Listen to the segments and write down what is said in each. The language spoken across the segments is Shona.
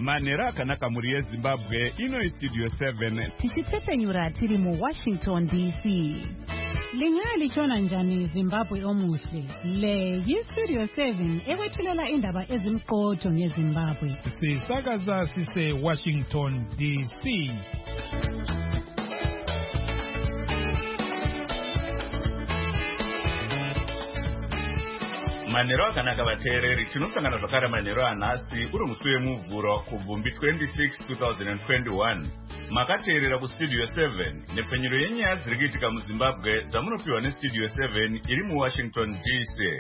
Manera akanaka muri yeZimbabwe ino Studio 7. Tichitsepenyura tiri mu Washington DC. Lingali chona njani Zimbabwe omuhle. Le Studio 7 ekwethulela indaba ezimqotho ngeZimbabwe. Sisakaza sise Washington DC. Manero akanaka vateereri, tinosangana zvakare manero anhasi uri musi wemuvhuro kubvumbi 26 2021. Makateerera kustudio 7 nepfenyuro yenyaya dziri kuitika muZimbabwe dzamunopiwa nestudio 7 iri muWashington DC.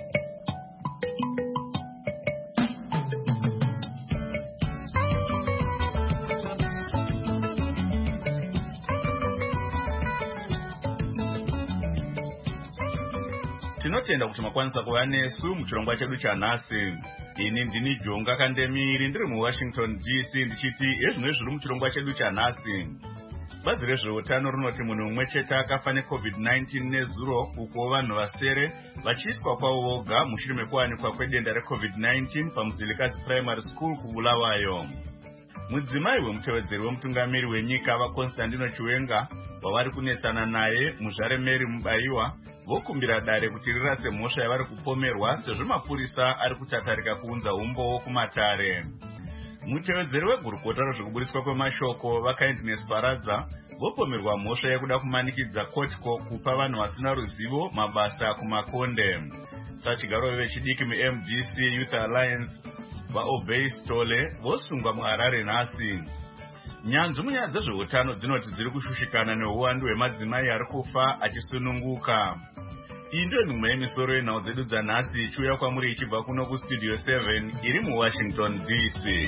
Tinotenda kuti makwanisa kuva nesu muchirongwa chedu chanhasi. Ini ndini Jonga Kandemiri ndiri muWashington DC ndichiti ezvino zviri muchirongwa chedu chanhasi. Bazi rezveutano rinoti munhu umwe chete akafa neCovid-19 nezuro, uko vanhu vasere vachiiswa kwavo voga mushure mekuwanikwa kwedenda reCovid-19 paMuzilikazi Primary School kuBulawayo. Mudzimai wemutevedzeri wemutungamiri wenyika vaConstantino Chiwenga wavari kunetsana naye muZvaremeri Mubaiwa vokumbira dare kuti rirase mhosva yavari kupomerwa sezvo mapurisa ari kutatarika kuunza umbowo kumatare. Mutevedzeri wegurukota rezvekuburiswa kwemashoko vaKindness Paradza vopomerwa mhosva yekuda kumanikidza Kotiko kupa vanhu vasina ruzivo mabasa kumakonde. Sachigaro vechidiki muMDC Youth Alliance vaObey Stole vosungwa muHarare nhasi. Nyanzvi munyaya dzezveutano dzinoti dziri kushushikana neuwandu hwemadzimai ari kufa achisununguka. Iyi ndiyo mimwe yemisoro yenhau dzedu dzanhasi ichiuya kwamuri ichibva kuno kustudio 7 iri muWashington DC.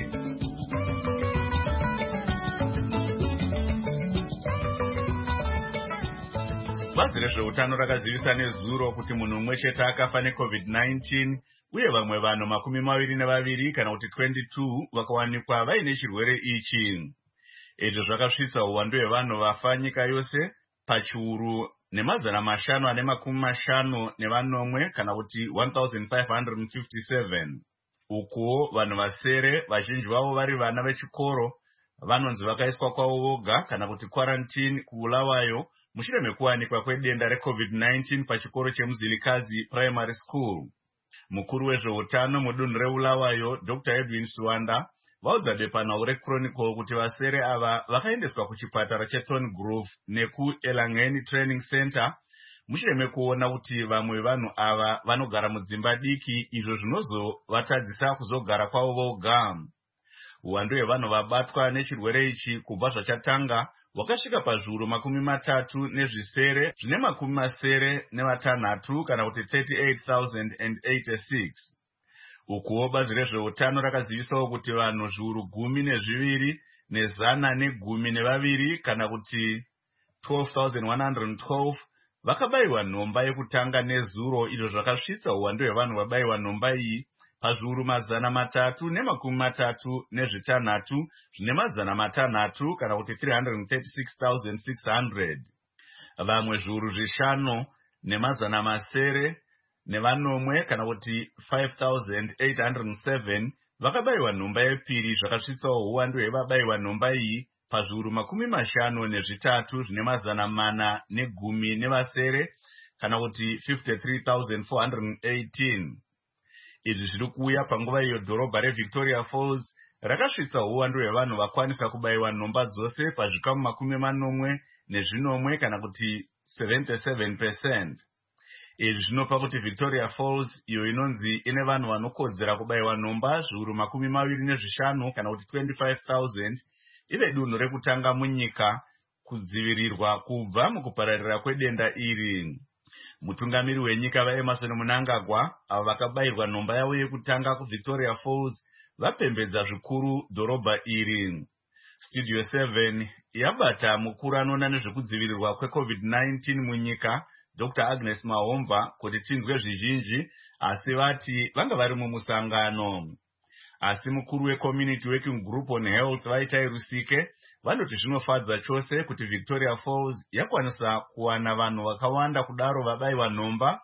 Bazi rezveutano rakazivisa nezuro kuti munhu umwe chete akafa neCovid-19 uye vamwe vanhu 22 kana kuti 22 vakawanikwa vaine chirwere ichi. Izvi zvakasvitsa uwandu hwevanhu vafa nyika yose pachiuru nemazana 550 kana kuti 1557. Ukuwo vanhu vasere vazhinji vavo vari vana vechikoro vanonzi vakaiswa kwavo voga kana kuti quarantine kuBulawayo mushure mekuwanikwa kwedenda reCovid-19 pachikoro cheMuzilikazi Primary School. Mukuru wezveutano mudunhu reBulawayo Dr. Edwin Suwanda vaudza bepanhau reChronicle kuti vasere ava vakaendeswa kuchipatara cheThorn Grove nekuElangeni Training Center mushure mekuona kuti vamwe vanhu ava vanogara mudzimba diki, izvo zvinozovatadzisa kuzogara kwavo voga. Uwandu hwevanhu vabatwa nechirwere ichi kubva zvachatanga wakasvika pazviuru 30 nezvisere zvine 86 kana kuti 38,086. Ukuwo bazi rezveutano rakazivisawo kuti vanhu zviuru 12 nezana negumi nevaviri kana kuti 12,112 vakabayiwa nhomba yekutanga nezuro, izvo zvakasvitsa uwandu hwevanhu vabayiwa nhomba iyi pazviuru 336 zvine 600 kana kuti 336,600. Vamwe zviuru 5 nemazana kana kuti 5,807 vakabayiwa nhomba yepiri, zvakasvitsawo uwandu hwevabayiwa nhomba iyi pazviuru 53 zvine 410 nevasere kana kuti 53,418. Izvi zviri kuuya panguva iyo dhorobha reVictoria Falls rakasvitsa uwandu hwevanhu vakwanisa kubayiwa nhomba dzose pazvikamu 80 kana kuti 77%. Izvi zvinopa kuti Victoria Falls, iyo inonzi ine vanhu vanokodzera kubayiwa nhomba zviuru 25 kana kuti 25,000, ive dunhu rekutanga munyika kudzivirirwa kubva mukupararira kwedenda iri. Mutungamiri wenyika vaEmerson Mnangagwa avo vakabayirwa nhomba yavo yekutanga kuVictoria Falls vapembedza zvikuru dhorobha iri. Studio 7 yabata mukuru anoona nezvekudzivirirwa kweCovid-19 munyika Dr. Agnes Mahomba kuti tinzwe zvizhinji, asi vati vanga vari mumusangano. Asi mukuru weCommunity Working Group on Health Vaitai Rusike vanoti zvinofadza chose kuti Victoria Falls yakwanisa kuwana vanhu vakawanda kudaro vabayiwa nhomba,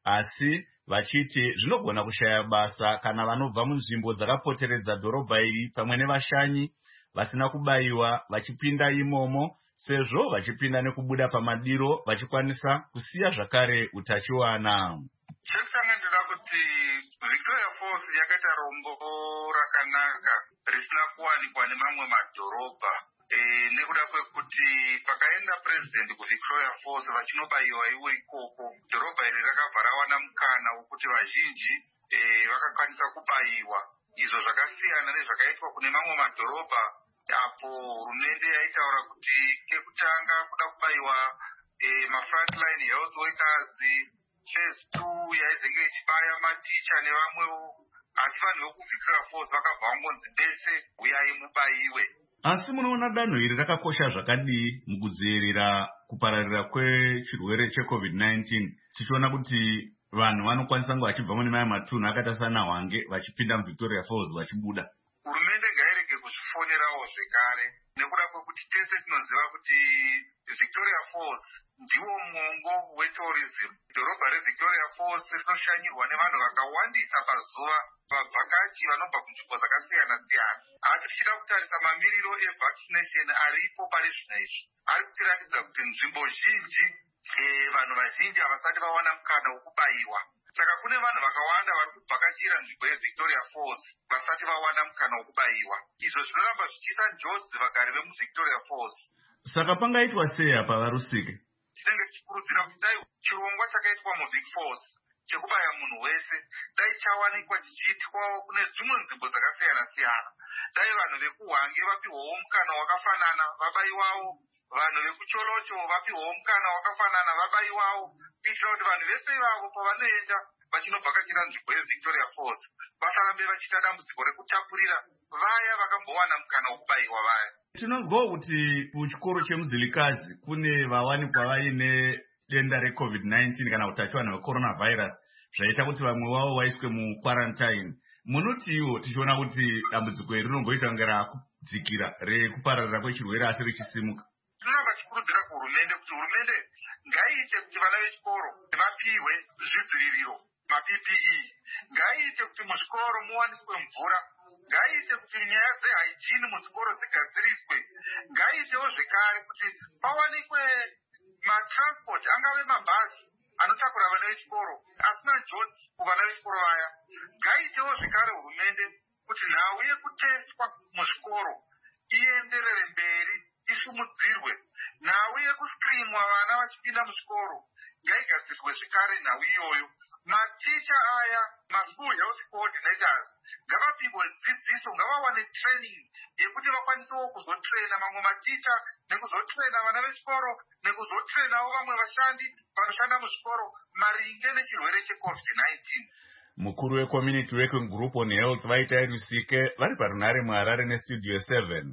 asi vachiti zvinogona kushaya basa kana vanobva munzvimbo dzakapoteredza dhorobha iri pamwe nevashanyi vasina kubayiwa vachipinda imomo, sezvo vachipinda nekubuda pamadiro vachikwanisa kusiya zvakare utachiwana. Chekutangira kuti Victoria Falls yakaita rombo rakanaka risina kuwanikwa nemamwe madhorobha nekuda kwekuti pakaenda president kuVictoria Falls vachinobayiwa iwo ikoko, dhorobha iri rakabva rawana mukana wekuti vazhinji vakakwanisa kubayiwa, izvo zvakasiyana nezvakaitwa kune mamwe madhorobha apo hurumende yaitaura kuti kekutanga kuda kubayiwa mafrontline health workers, phase 2 yaizenge ichibaya maticha nevamwewo, asi vanhu vekuVictoria Falls vakabva vangonzi bese uyai mubayiwe. Asi munoona danho iri rakakosha zvakadii mukudzivirira kupararira kwechirwere cheCovid-19, tichiona kuti vanhu vanokwanisa kunge vachibva mune maya matunhu akaita sana Hwange vachipinda muVictoria Falls vachibuda. Hurumende ngairege kuzvifonerawo zvekare, nekuda kwekuti tese tinoziva kuti Victoria Falls ndiwo mwongo wetourism. Dhorobha reVictoria Falls rinoshanyirwa nevanhu vakawandisa pazuva, vabvakachi vanobva kunzvimbo dzakasiyana siyana. Asi tichida kutarisa mamiriro evaccination aripo pari zvino izvi, ari kutiratidza kuti nzvimbo zhinji vanhu vazhinji havasati vawana mukana wekubayiwa. Saka kune vanhu vakawanda vari kubvakachira nzvimbo yeVictoria Falls vasati vawana mukana wekubayiwa. Izvo zvinoramba zvichiisa njodzi vagari vemuVictoria Falls. Saka pangaitwa sei apa Varusike? Tinenge tichikurudzira kuti dai chirongwa chakaitwa muVic Falls chekubaya munhu wese dai chawanikwa chichiitwawo kune dzimwe nzvimbo dzakasiyana siyana. Dai vanhu vekuHwange vapihwawo mukana wakafanana vabayiwawo, vanhu vekuCholocho vapihwawo mukana wakafanana vabayiwawo, kuitira kuti vanhu vese ivavo pavanoenda vachinobvakachira nzvimbo yeVictoria Falls vasarambe vachiita dambudziko rekutapurira vaya vakambowana mukana wekubayiwa vaya. Tinozwawo kuti kuchikoro chemuZilikazi kune vawanikwa vaine denda reCovid-19 kana utachiwana hwecoronavirus zvaita kuti vamwe wavo vaiswe muquarantine. Munotiwo tichiona kuti dambudziko iri rinomboita kunge rakudzikira rekupararira kwechirwere asi richisimuka. Tinoramba tichikurudzira kuhurumende kuti hurumende ngaiite kuti vana vechikoro vapihwe zvidziviriro, maPPE, ngaiite kuti muzvikoro muwaniswe mvura, ngaiite kuti nyaya dzehygiene muzvikoro dzigadziriswe, ngaiitewo zvekare kuti pawanikwe matransport angave mabhazi anotakura vana vechikoro asina njodzi kuvana vechikoro vaya. Ngaiitewo zvekare hurumende kuti nhau yekuteswa muzvikoro ienderere mberi, isumudzirwe. Nhau yekuskrimwa vana vachipinda muzvikoro ngaigadzirirwe zvekare nhau iyoyo. Maticha aya, maschool health coordinators, ngavapihwe dzidziso, ngavawane training yekuti vakwanisewo kuzotraina mamwe maticha nekuzotraina vana vechikoro nekuzotrainawo vamwe vashandi vanoshanda muzvikoro maringe nechirwere cheCovid-19. Mukuru weCommunity Working Group on Health vaita Rusike vari parunare muHarare neStudio 7.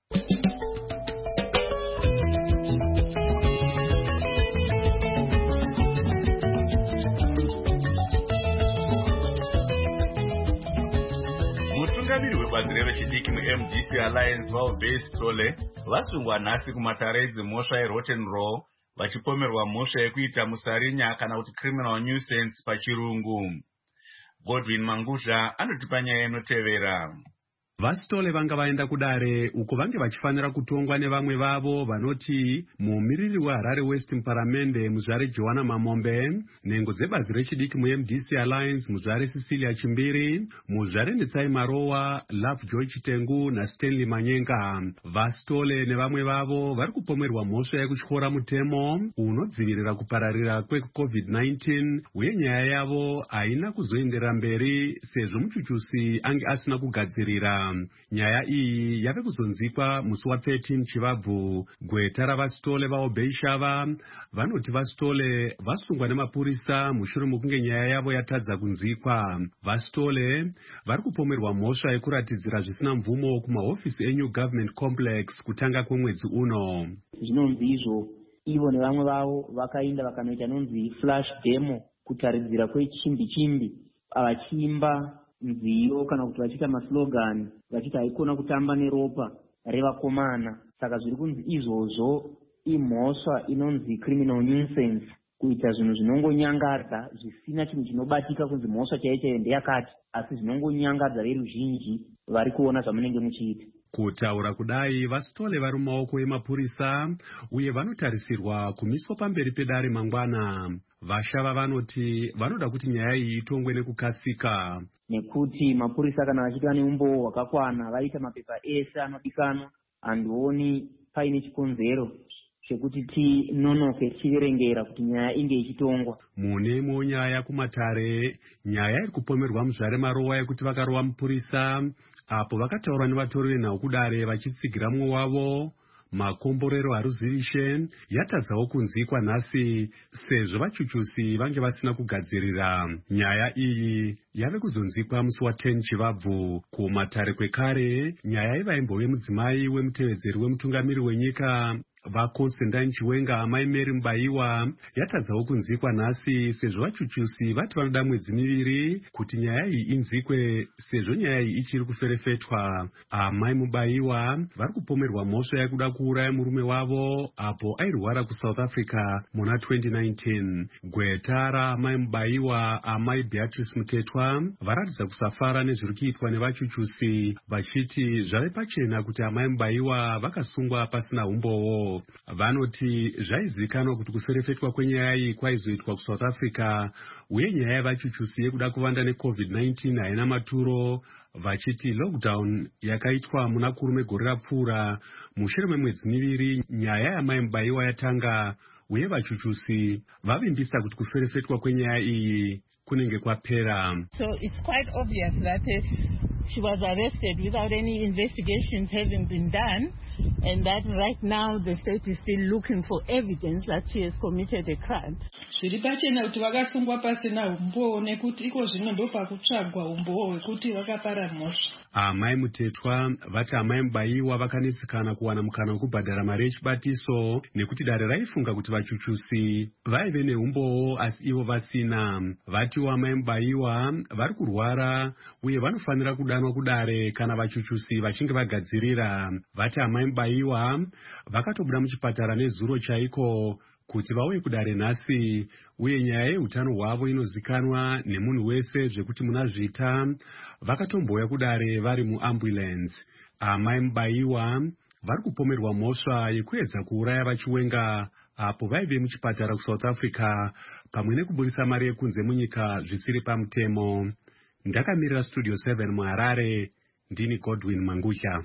Mutungamiri webazi revechidiki muMDC Alliance Valbase Tole vasungwa nhasi kumatare edzimhosva eRotten Row vachipomerwa mhosva yekuita musarinya kana kuti criminal nuisance pachirungu. Godwin Manguzha anotipa nyaya inotevera. Vasitole vanga vaenda kudare uko vange vachifanira kutongwa nevamwe vavo vanoti mumiriri weHarare West muparamende muzvare Joanna Mamombe, nhengo dzebazi rechidiki muMDC Alliance muzvare Cecilia Chimbiri, muzvare Netsai Marowa, Love Joy Chitengu naStanley Manyenga. Vasitole nevamwe vavo vari kupomerwa mhosva yekutyora mutemo unodzivirira kupararira kweCovid-19 uye nyaya yavo haina kuzoenderera mberi sezvo muchuchusi ange asina kugadzirira. Nyaya iyi yave kuzonzikwa musi wa13 Chivabvu. Gweta ravasitole vaObeishava vanoti vasitole vasungwa nemapurisa mushure mokunge nyaya yavo yatadza kunzikwa. Vasitole vari kupomerwa mhosva yekuratidzira zvisina mvumo kumahofisi eNew Government Complex kutanga kwemwedzi uno. Zvinonzi izvo ivo nevamwe vavo vakaenda vakanoita nonzi flash demo kutaridzira kwechimbi vachiimba nziyo kana kuti vachiita maslogan vachiti haikona kutamba neropa revakomana. Saka zviri kunzi izvozvo imhosva inonzi criminal nuisance kuita zvinhu zvinongonyangadza zvisina chinhu chinobatika kunzi mhosva chaiyo ndeyakati, asi zvinongonyangadza veruzhinji vari kuona zvamunenge muchiita. Kutaura kudai, Vasitole vari mumaoko emapurisa uye vanotarisirwa kumiswa pamberi pedare mangwana. Vashava vanoti vanoda kuti nyaya iyi itongwe nekukasika, nekuti mapurisa kana vachiva neumbowo hwakakwana vaita mapepa ese anodikanwa, handioni paine chikonzero chekuti tinonoke tichiverengera kuti nyaya inge ichitongwa. Mune imwe nyaya kumatare, nyaya iri kupomerwa muzvare marowa yekuti vakarova mupurisa apo vakataura nevatori venhau kudare vachitsigira mumwe wavo. Makomborero haruzivishe yatadzawo kunzikwa nhasi sezvo vachuchusi vange vasina kugadzirira. Nyaya iyi yave kuzonzikwa musi wa10 Chivabvu. Kumatare kwekare, nyaya ivaimbowe mudzimai wemutevedzeri wemutungamiri wenyika vaConstantine Chiwenga, amai Mary Mubaiwa, yatadzawo kunzikwa nhasi sezvo vachuchusi vati vanoda mwedzi miviri kuti nyaya iyi inzikwe sezvo nyaya iyi ichiri kuferefetwa. Amai Mubaiwa vari kupomerwa mhosva yekuda kuuraya murume wavo apo airwara kuSouth Africa muna 2019. Gweta raamai Mubaiwa, amai Beatrice Mutetwa, varatidza kusafara nezviri kuitwa nevachuchusi, vachiti zvave pachena kuti amai Mubaiwa vakasungwa pasina umbowo. Vanoti zvaizikanwa kuti kuferefetwa kwenyaya iyi kwaizoitwa kuSouth Africa uye nyaya yavachuchusi yekuda kuvanda neCovid-19 haina maturo, vachiti lockdown yakaitwa muna kurume gore rapfuura. Mushure memwedzi miviri nyaya yamai Mubaiwa yatanga uye vachuchusi vavimbisa kuti kuferefetwa kwenyaya iyi kunenge kwapera. So it's quite obvious that she was arrested without any investigations having been done, and that right now the state is still looking for evidence that she has committed a crime. Zviri pachena kuti vakasungwa pasina umbowo nekuti iko zvino ndo pakutsvagwa umbowo hwekuti vakapara mhosva. Amai Mutetwa vati amai Mubaiwa vakanetsekana kuwana mukana wekubhadhara mari yechibatiso nekuti dare raifunga kuti vachuchusi vaive neumbowo asi ivo vasina. Vatiwo amai Mubaiwa vari kurwara uye vanofanira kudanwa kudare kana vachuchusi vachinge vagadzirira. Vati amai Mubaiwa vakatobuda muchipatara nezuro chaiko kuti vauye kudare nhasi uye nyaya yeutano hwavo inozikanwa nemunhu wese zvekuti muna zvita vakatombouya kudare vari muambulance. Amai Mubaiwa vari kupomerwa mhosva yekuedza kuuraya vaChiwenga apo vaive muchipatara kuSouth Africa pamwe nekuburisa mari yekunze munyika zvisiri pamutemo. Ndakamirira Studio 7 muHarare, ndini Godwin Mangusha.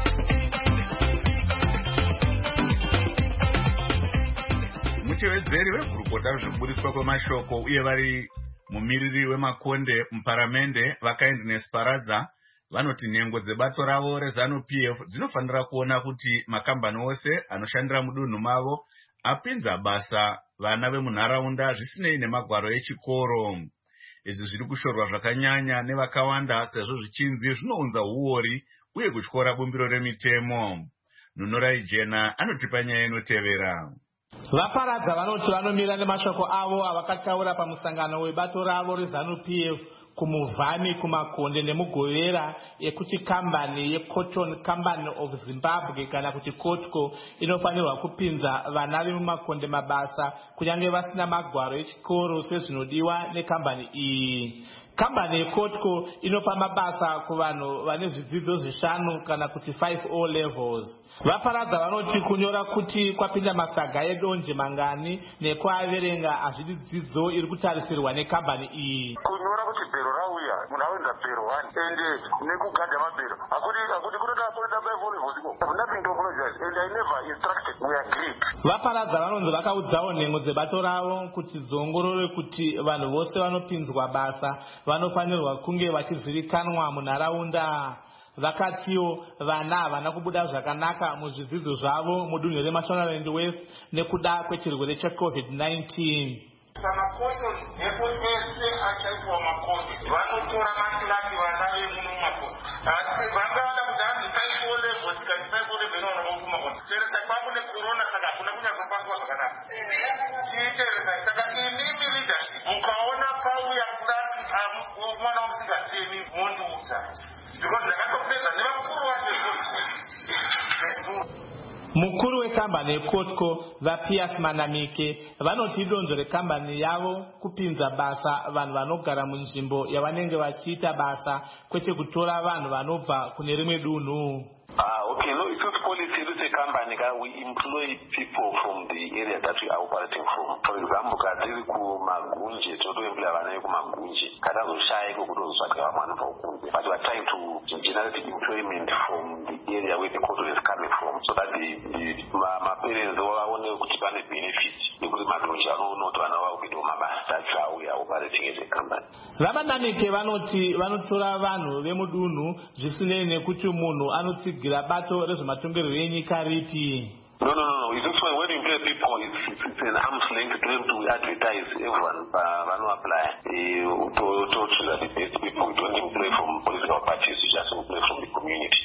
Mutevedzeri vegurukota zvokuburiswa kwemashoko uye vari mumiriri wemakonde muparamende vakaindi Nesparadza vanoti nhengo dzebato ravo reZANU-PF dzinofanira kuona kuti makambani ose anoshandira mudunhu mavo apinza basa vana vemunharaunda zvisinei nemagwaro echikoro. Izvi zviri kushorwa zvakanyanya nevakawanda sezvo zvichinzi zvinounza huori uye kutyora bumbiro remitemo. Nunorai Jena anotipa nyaya inotevera. Vaparadza vanoti vanomira nemashoko avo avakataura pamusangano webato ravo reZANU-PF kumuvhani kumakonde nemugovera ekuti kambani yeCotton Company of Zimbabwe kana kuti Kotco inofanirwa kupinza vana vemumakonde mabasa kunyange vasina magwaro echikoro sezvinodiwa nekambani iyi. Kambani yeCotco inopa mabasa kuvanhu vane zvidzidzo zvishanu kana kuti 5 O levels. Vaparadza vanoti kunyora kuti kwapinda masaga edonje mangani nekwaverenga hazvidi dzidzo iri kutarisirwa nekambani iyi. Kunyora kuti bhero rauya munhu awenza bhero 1 ende nekugadha mabhero akuti kunoda kuenda by nothing to apologize and I never instructed, we agreed. Vaparadza vanonzi vakaudzawo nhengo dzebato ravo kuti dziongorore kuti vanhu vose vanopinzwa basa vanofanirwa kunge vachizivikanwa munharaunda. Vakatiwo vana havana kubuda zvakanaka muzvidzidzo zvavo mudunhu reMashonaland West nekuda kwechirwere cheCovid-19. Samakoto ndipo ese achaitwa makoto vanotora makilasi vana vemuno makoto asi vangada kudanzi paikole votikati paikole benono vokumakoto teresa kwakune corona saka hakuna kunyaza paswa zvakanaka tiiteresa saka inimi leadership ukaona pauya klasi mwana wamusingazivi mondiudza because ndakatopedza nevakuru vacho. Mukuru wekambani yeKotco vaPiers Manamike vanoti donzvo rekambani yavo kupinza basa vanhu vanogara munzvimbo yavanenge vachiita basa kwete kutora vanhu vanobva kune rimwe dunhu. Okay, no, it's not policy. It's a company. We employ people from the area that we are operating from. For example, kadiri kumagunje, toto employ vana kumagunje. Kada zoshaya kukudozwa kavamwana paukunze. But we are trying to generate employment from the area where the cotton is coming from, so that my parents vaone kuti pane benefit. Because madonje anoona vana vavo kuita mabasa. That's how we are operating as a company. Vamanamike vanoti vanotora vanhu vemudunhu zvisinei nekuti munhu anotsigira bato rezvematongerero enyika ripi. No. It's also when you employ people, it's an arm's length to them to advertise everyone who apply. To choose the best people. We don't employ from political parties, we just employ from the community.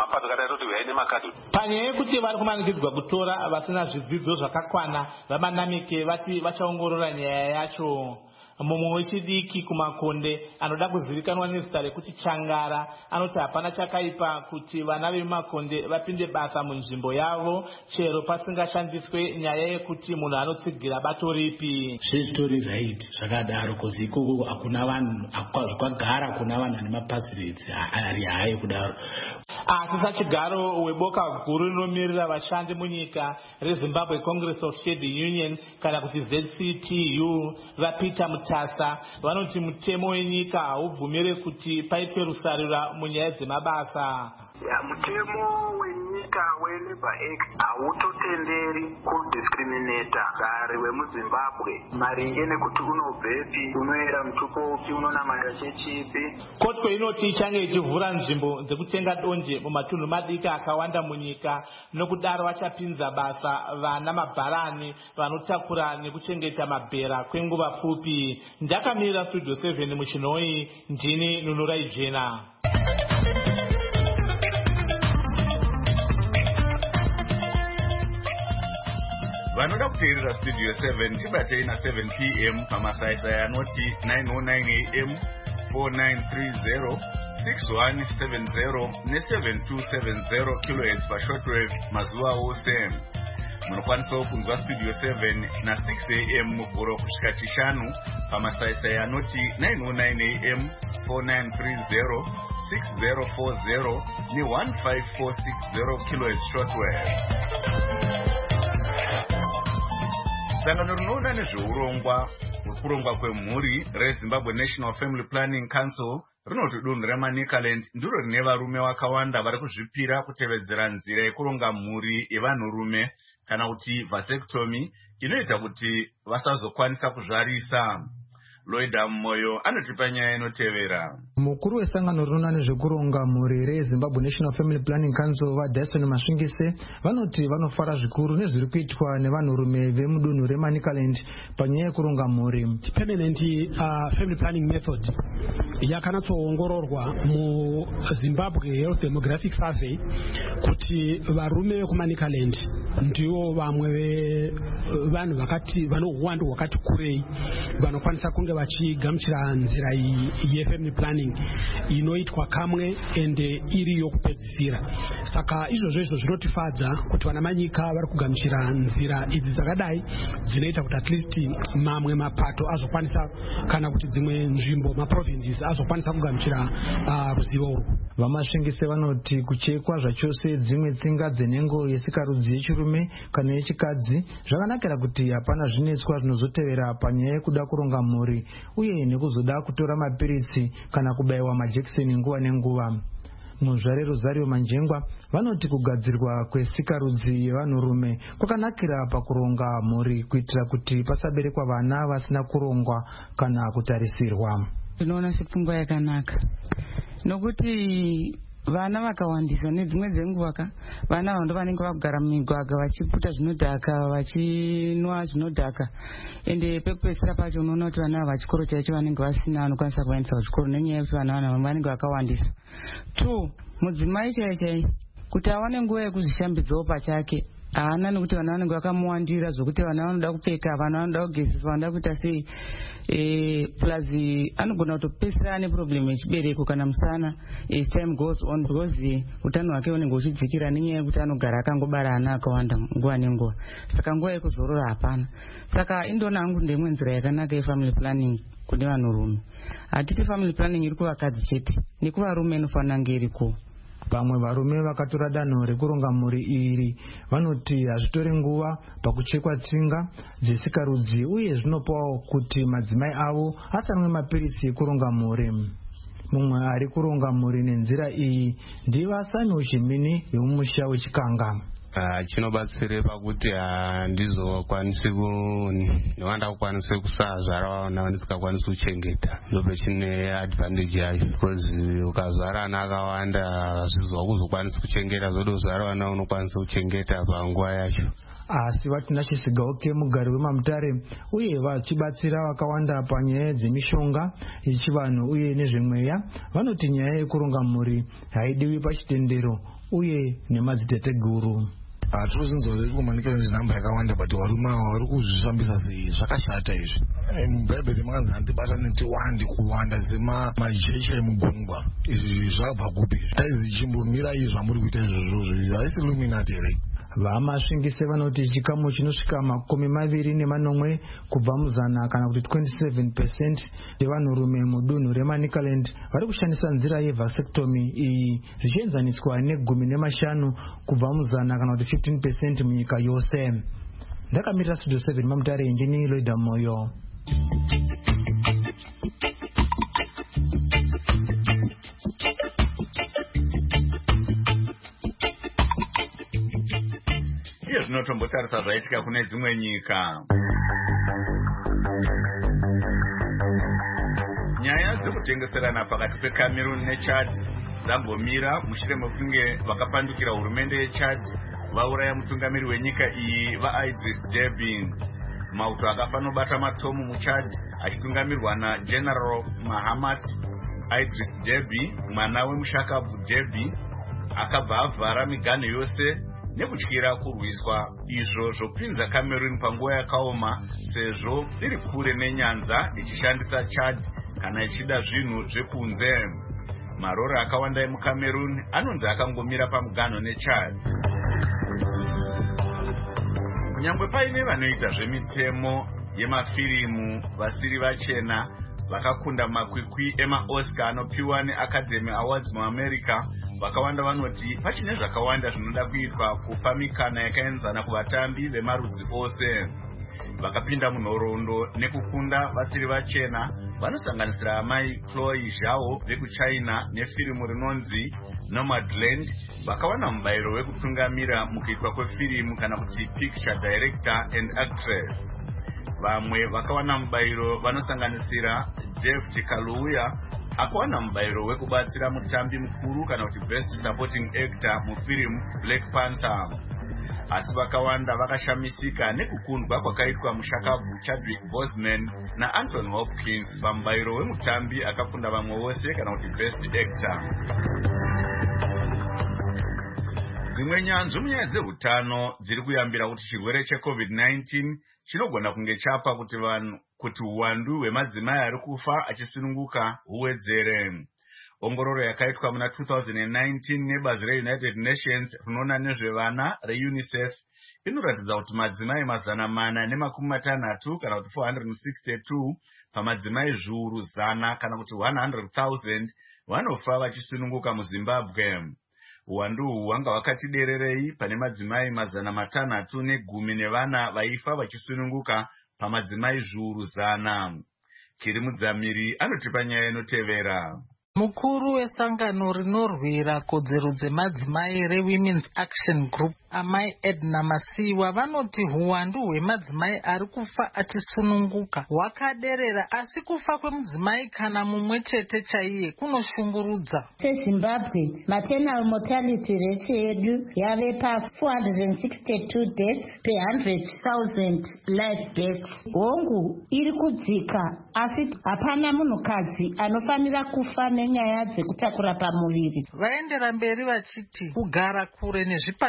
Panyaya yekuti vari kumanikidzwa kutora vasina zvidzidzo zvakakwana, Vamanamike vati vachaongorora nyaya yacho. Mumwe wechidiki kumakonde anoda kuzivikanwa nezita rekuti Changara anoti hapana chakaipa kuti vana vemumakonde vapinde basa munzvimbo yavo chero pasingashandiswe nyaya yekuti munhu anotsigira bato ripi. Zvitori right zvakadaro kozi ikoko hakuna vanhu kwagara kuna vanhu ane mapasireti ari hayo kudaro. Asi sachigaro weboka guru rinomirira vashandi munyika reZimbabwe Congress of Trade Union kana kuti ZCTU vaPeter Mutasa vanoti mutemo wenyika haubvumire kuti paitwe rusarura munyaya dzemabasa. Mutemo wenyika weLabour Act hautotenderi kudiscriminata gari wemuZimbabwe maringe nekuti unobvepi, unoera mutupo upi, unonamata chechipi. Kotco inoti ichange ichivhura nzvimbo dzekutenga donje mumatunhu madiki akawanda munyika, nokudaro vachapinza basa vana mabharani vanotakura nekuchengeta mabhera kwenguva pfupi. Ndakamirira Studio 7 muChinoi, ndini Nunurai Jena. Vanoda kuteerera Studio 7 tibatei na 7 p.m. pamasaisai anoti 909 am 4930 6170 ne7270 kHz pashortwave mazuva ose. Munokwanisawo kunzwa Studio 7 na 6 am mugoro kusvika chishanu pamasaisai anoti 909 am 4930 6040 ne15460 kHz shortwave. Sangano rinoona nezveurongwa hwekurongwa kwemhuri reZimbabwe National Family Planning Council rinoti dunhu reManicaland ndiro rine varume vakawanda vari kuzvipira kutevedzera nzira yekuronga mhuri yevanhurume kana kuti vasectomy inoita kuti vasazokwanisa kuzvarisa. Loida Moyo anotipa nyaya inotevera. Mukuru wesangano rinoona nezvekuronga mhuri reZimbabwe National Family Planning Council vaDyson Masvingise vanoti vanofara zvikuru nezviri kuitwa nevanhurume vemudunhu reManicaland panyaya yekuronga mhuri. Permanent family planning method yakanatsoongororwa muZimbabwe Health Demographic Survey kuti varume vekuManicaland ndivo vamwe vevanhu vane uwandu hwakati kurei vanokwanisa kunge vachigamuchira nzira yefamily planning inoitwa kamwe ende iri yokupedzisira. Saka izvozvo zvinotifadza kuti vana manyika vari kugamuchira nzira idzi dzakadai dzinoita kuti at least mamwe mapato azokwanisa kana kuti dzimwe nzvimbo maprovinces azokwanisa kugamuchira ruzivo urwu. Vamasvingise vanoti kuchekwa zvachose dzimwe tsinga dzenhengo yesikarudzi yechirume kana yechikadzi zvakanakira kuti hapana zvinetswa zvinozotevera panyaya yekuda kuronga mhuri uye nekuzoda kutora mapiritsi kana kubayiwa majekiseni nguva nenguva. Muzvare Rosario Manjengwa vanoti kugadzirwa kwesikarudzi yevanhurume kwakanakira pakuronga mhuri kuitira kuti pasaberekwa vana vasina kurongwa kana kutarisirwa. Tinoona sepfungwa yakanaka nokuti vana vakawandisa nedzimwe dzenguva vana vando vanenge vakugara mumigwagwa vachiputa zvinodhaka vachinwa zvinodhaka ende pekupedzisira pacho unoona kuti vana vachikoro chaicho vanenge vasina vanokwanisa kuvaendesa kuchikoro nenyaya yekuti vana vanenge vakawandisa. 2 mudzimai chaichai kuti awane nguva yekuzvishambidzawo pachake haana nekuti vana vanenge vakamuwandira zvokuti vana vanoda kupfeka, vana vanoda kugezesa, vanoda kuita sei. Plus anogona kutopesera ane problem yechibereko kana musana as time goes on, because utano hwake unenge uchidzikira nenyaya yekuti anogara akangobara ana akawanda nguva nenguva. Saka nguva yekuzorora hapana. Saka indona hangu ndeimwe nzira yakanaka yefamily planning kune vanhurume. Hatiti family planning iri kuvakadzi chete, nekuvarume inofanira kunge iriko. Vamwe varume vakatora danho rekuronga mhuri iri vanoti hazvitori nguva pakuchekwa tsinga dzesikarudzi uye zvinopawo kuti madzimai avo atsamwe mapirisi ekuronga mhuri. Mumwe ari kuronga mhuri nenzira iyi ndiVasani Uchimini vemumusha wechikanga. Chinobatsire pakuti handizokwanisi ndovanda kukwanise kusazvara vana vandisingakwanisi kuchengeta. Ndope chine advantage yacho, because ukazvara vana akawanda hazvizowa kuzokwanisa kuchengeta, zvodozvara vana unokwanisa kuchengeta panguva yacho. Asi vatina Chisigauke, mugari weMamutare, uye vachibatsira vakawanda panyaya dzemishonga yechivanhu uye nezvemweya, vanoti nyaya yekuronga mhuri haidiwi pachitendero uye nemadziteteguru. Hatizozinzwa kumanika nenhamba yakawanda, but varume ava vari kuzvifambisa sei, zvakashata izvi. Mubhaibheri makanzi handibatane tiwande kuwanda semajecha emugungwa. Izvi zvabva kupi? Taizi chimbomira izvi zvamuri kuita izvozvo, haisi luminati here? Vamasvingise vanoti chikamu chinosvika 28 kubva muzana kana kuti 27% yevanhurume mudunhu reManicaland vari kushandisa nzira yevasectomy iyi, zvichienzaniswa ne15 kubva muzana kana kuti 15% munyika yose. Ndakamirira Studio 7 Mamutare, ndini Loida Moyo. Iyo zvinotombotarisa zvaitika kune dzimwe nyika. Nyaya dzekutengeserana pakati peCameroon neChad dzambomira mushure mekunge vakapandukira hurumende yeChad vauraya mutungamiri wenyika iyi vaIdris Deby. Mauto akafanira kubata matomu muChad achitungamirirwa naGeneral Mahamat Idris Deby, mwana wemushakabvu Deby, akabva avhara miganho yose nekutyira kurwiswa izvo zvopinza Cameroon panguva yakaoma, sezvo iri kure nenyanza ichishandisa Chad kana ichida zvinhu zvekunze. Marori akawanda emuCameroon anonzi akangomira pamuganho neChad. Nyangwe paine vanoita zvemitemo yemafirimu vasiri vachena vakakunda makwikwi emaOscar anopiwa neAcademy Awards muAmerica, vakawanda vanoti pachine zvakawanda zvinoda kuitwa kupa mikana yakaenzana kuvatambi vemarudzi ose. Vakapinda munhoroondo nekukunda vasiri vachena vanosanganisira amai Chloe Zhao vekuChina nefirimu rinonzi Nomadland, vakawana mubayiro wekutungamira mukuitwa kwefirimu kana kuti Picture Director and Actress. Vamwe vakawana mubayiro vanosanganisira Jeff Kaluuya akawana mubayiro wekubatsira mutambi mukuru kana kuti Best Supporting Actor mufirimu Black Panther. Asi vakawanda vakashamisika nekukundwa kwakaitwa mushakabvu Chadwick Boseman naAnthony Hopkins pamubayiro wemutambi akakunda vamwe vose kana kuti Best Actor. Dzimwe nyanzvu munyaya dzehutano dziri kuyambira kuti chirwere cheCovid-19 chinogona kunge chapa kuti uwandu hwemadzimai ari kufa achisununguka huwedzere. Ongororo yakaitwa muna 2019 nebazi reUnited Nations rinoona nezvevana reUNICEF inoratidza kuti madzimai 460 kana kuti 462 pamadzimai zviuru 100 kana kuti 100,000 vanofa vachisununguka muZimbabwe. Uwandu huu hwanga hwakati dererei pane madzimai 510 nevana vaifa vachisununguka pamadzimai zviuru 100. Kiri Mudzamiri anotipa nyaya inotevera. Mukuru wesangano rinorwira kodzero dzemadzimai reWomen's Action Group, amai Edna Masiwa, vanoti huwandu hwemadzimai ari kufa achisununguka hwakaderera, asi kufa kwemudzimai kana mumwe chete chaiye kunoshungurudza. SeZimbabwe, maternal mortality rate yedu yave pa462 deaths per 100,000 live births. Hongu iri kudzika, asi hapana munhukadzi anofanira kufa nenyaya dzekutakura pamuviri. Vaendera mberi vachiti kugara kure nezvipatara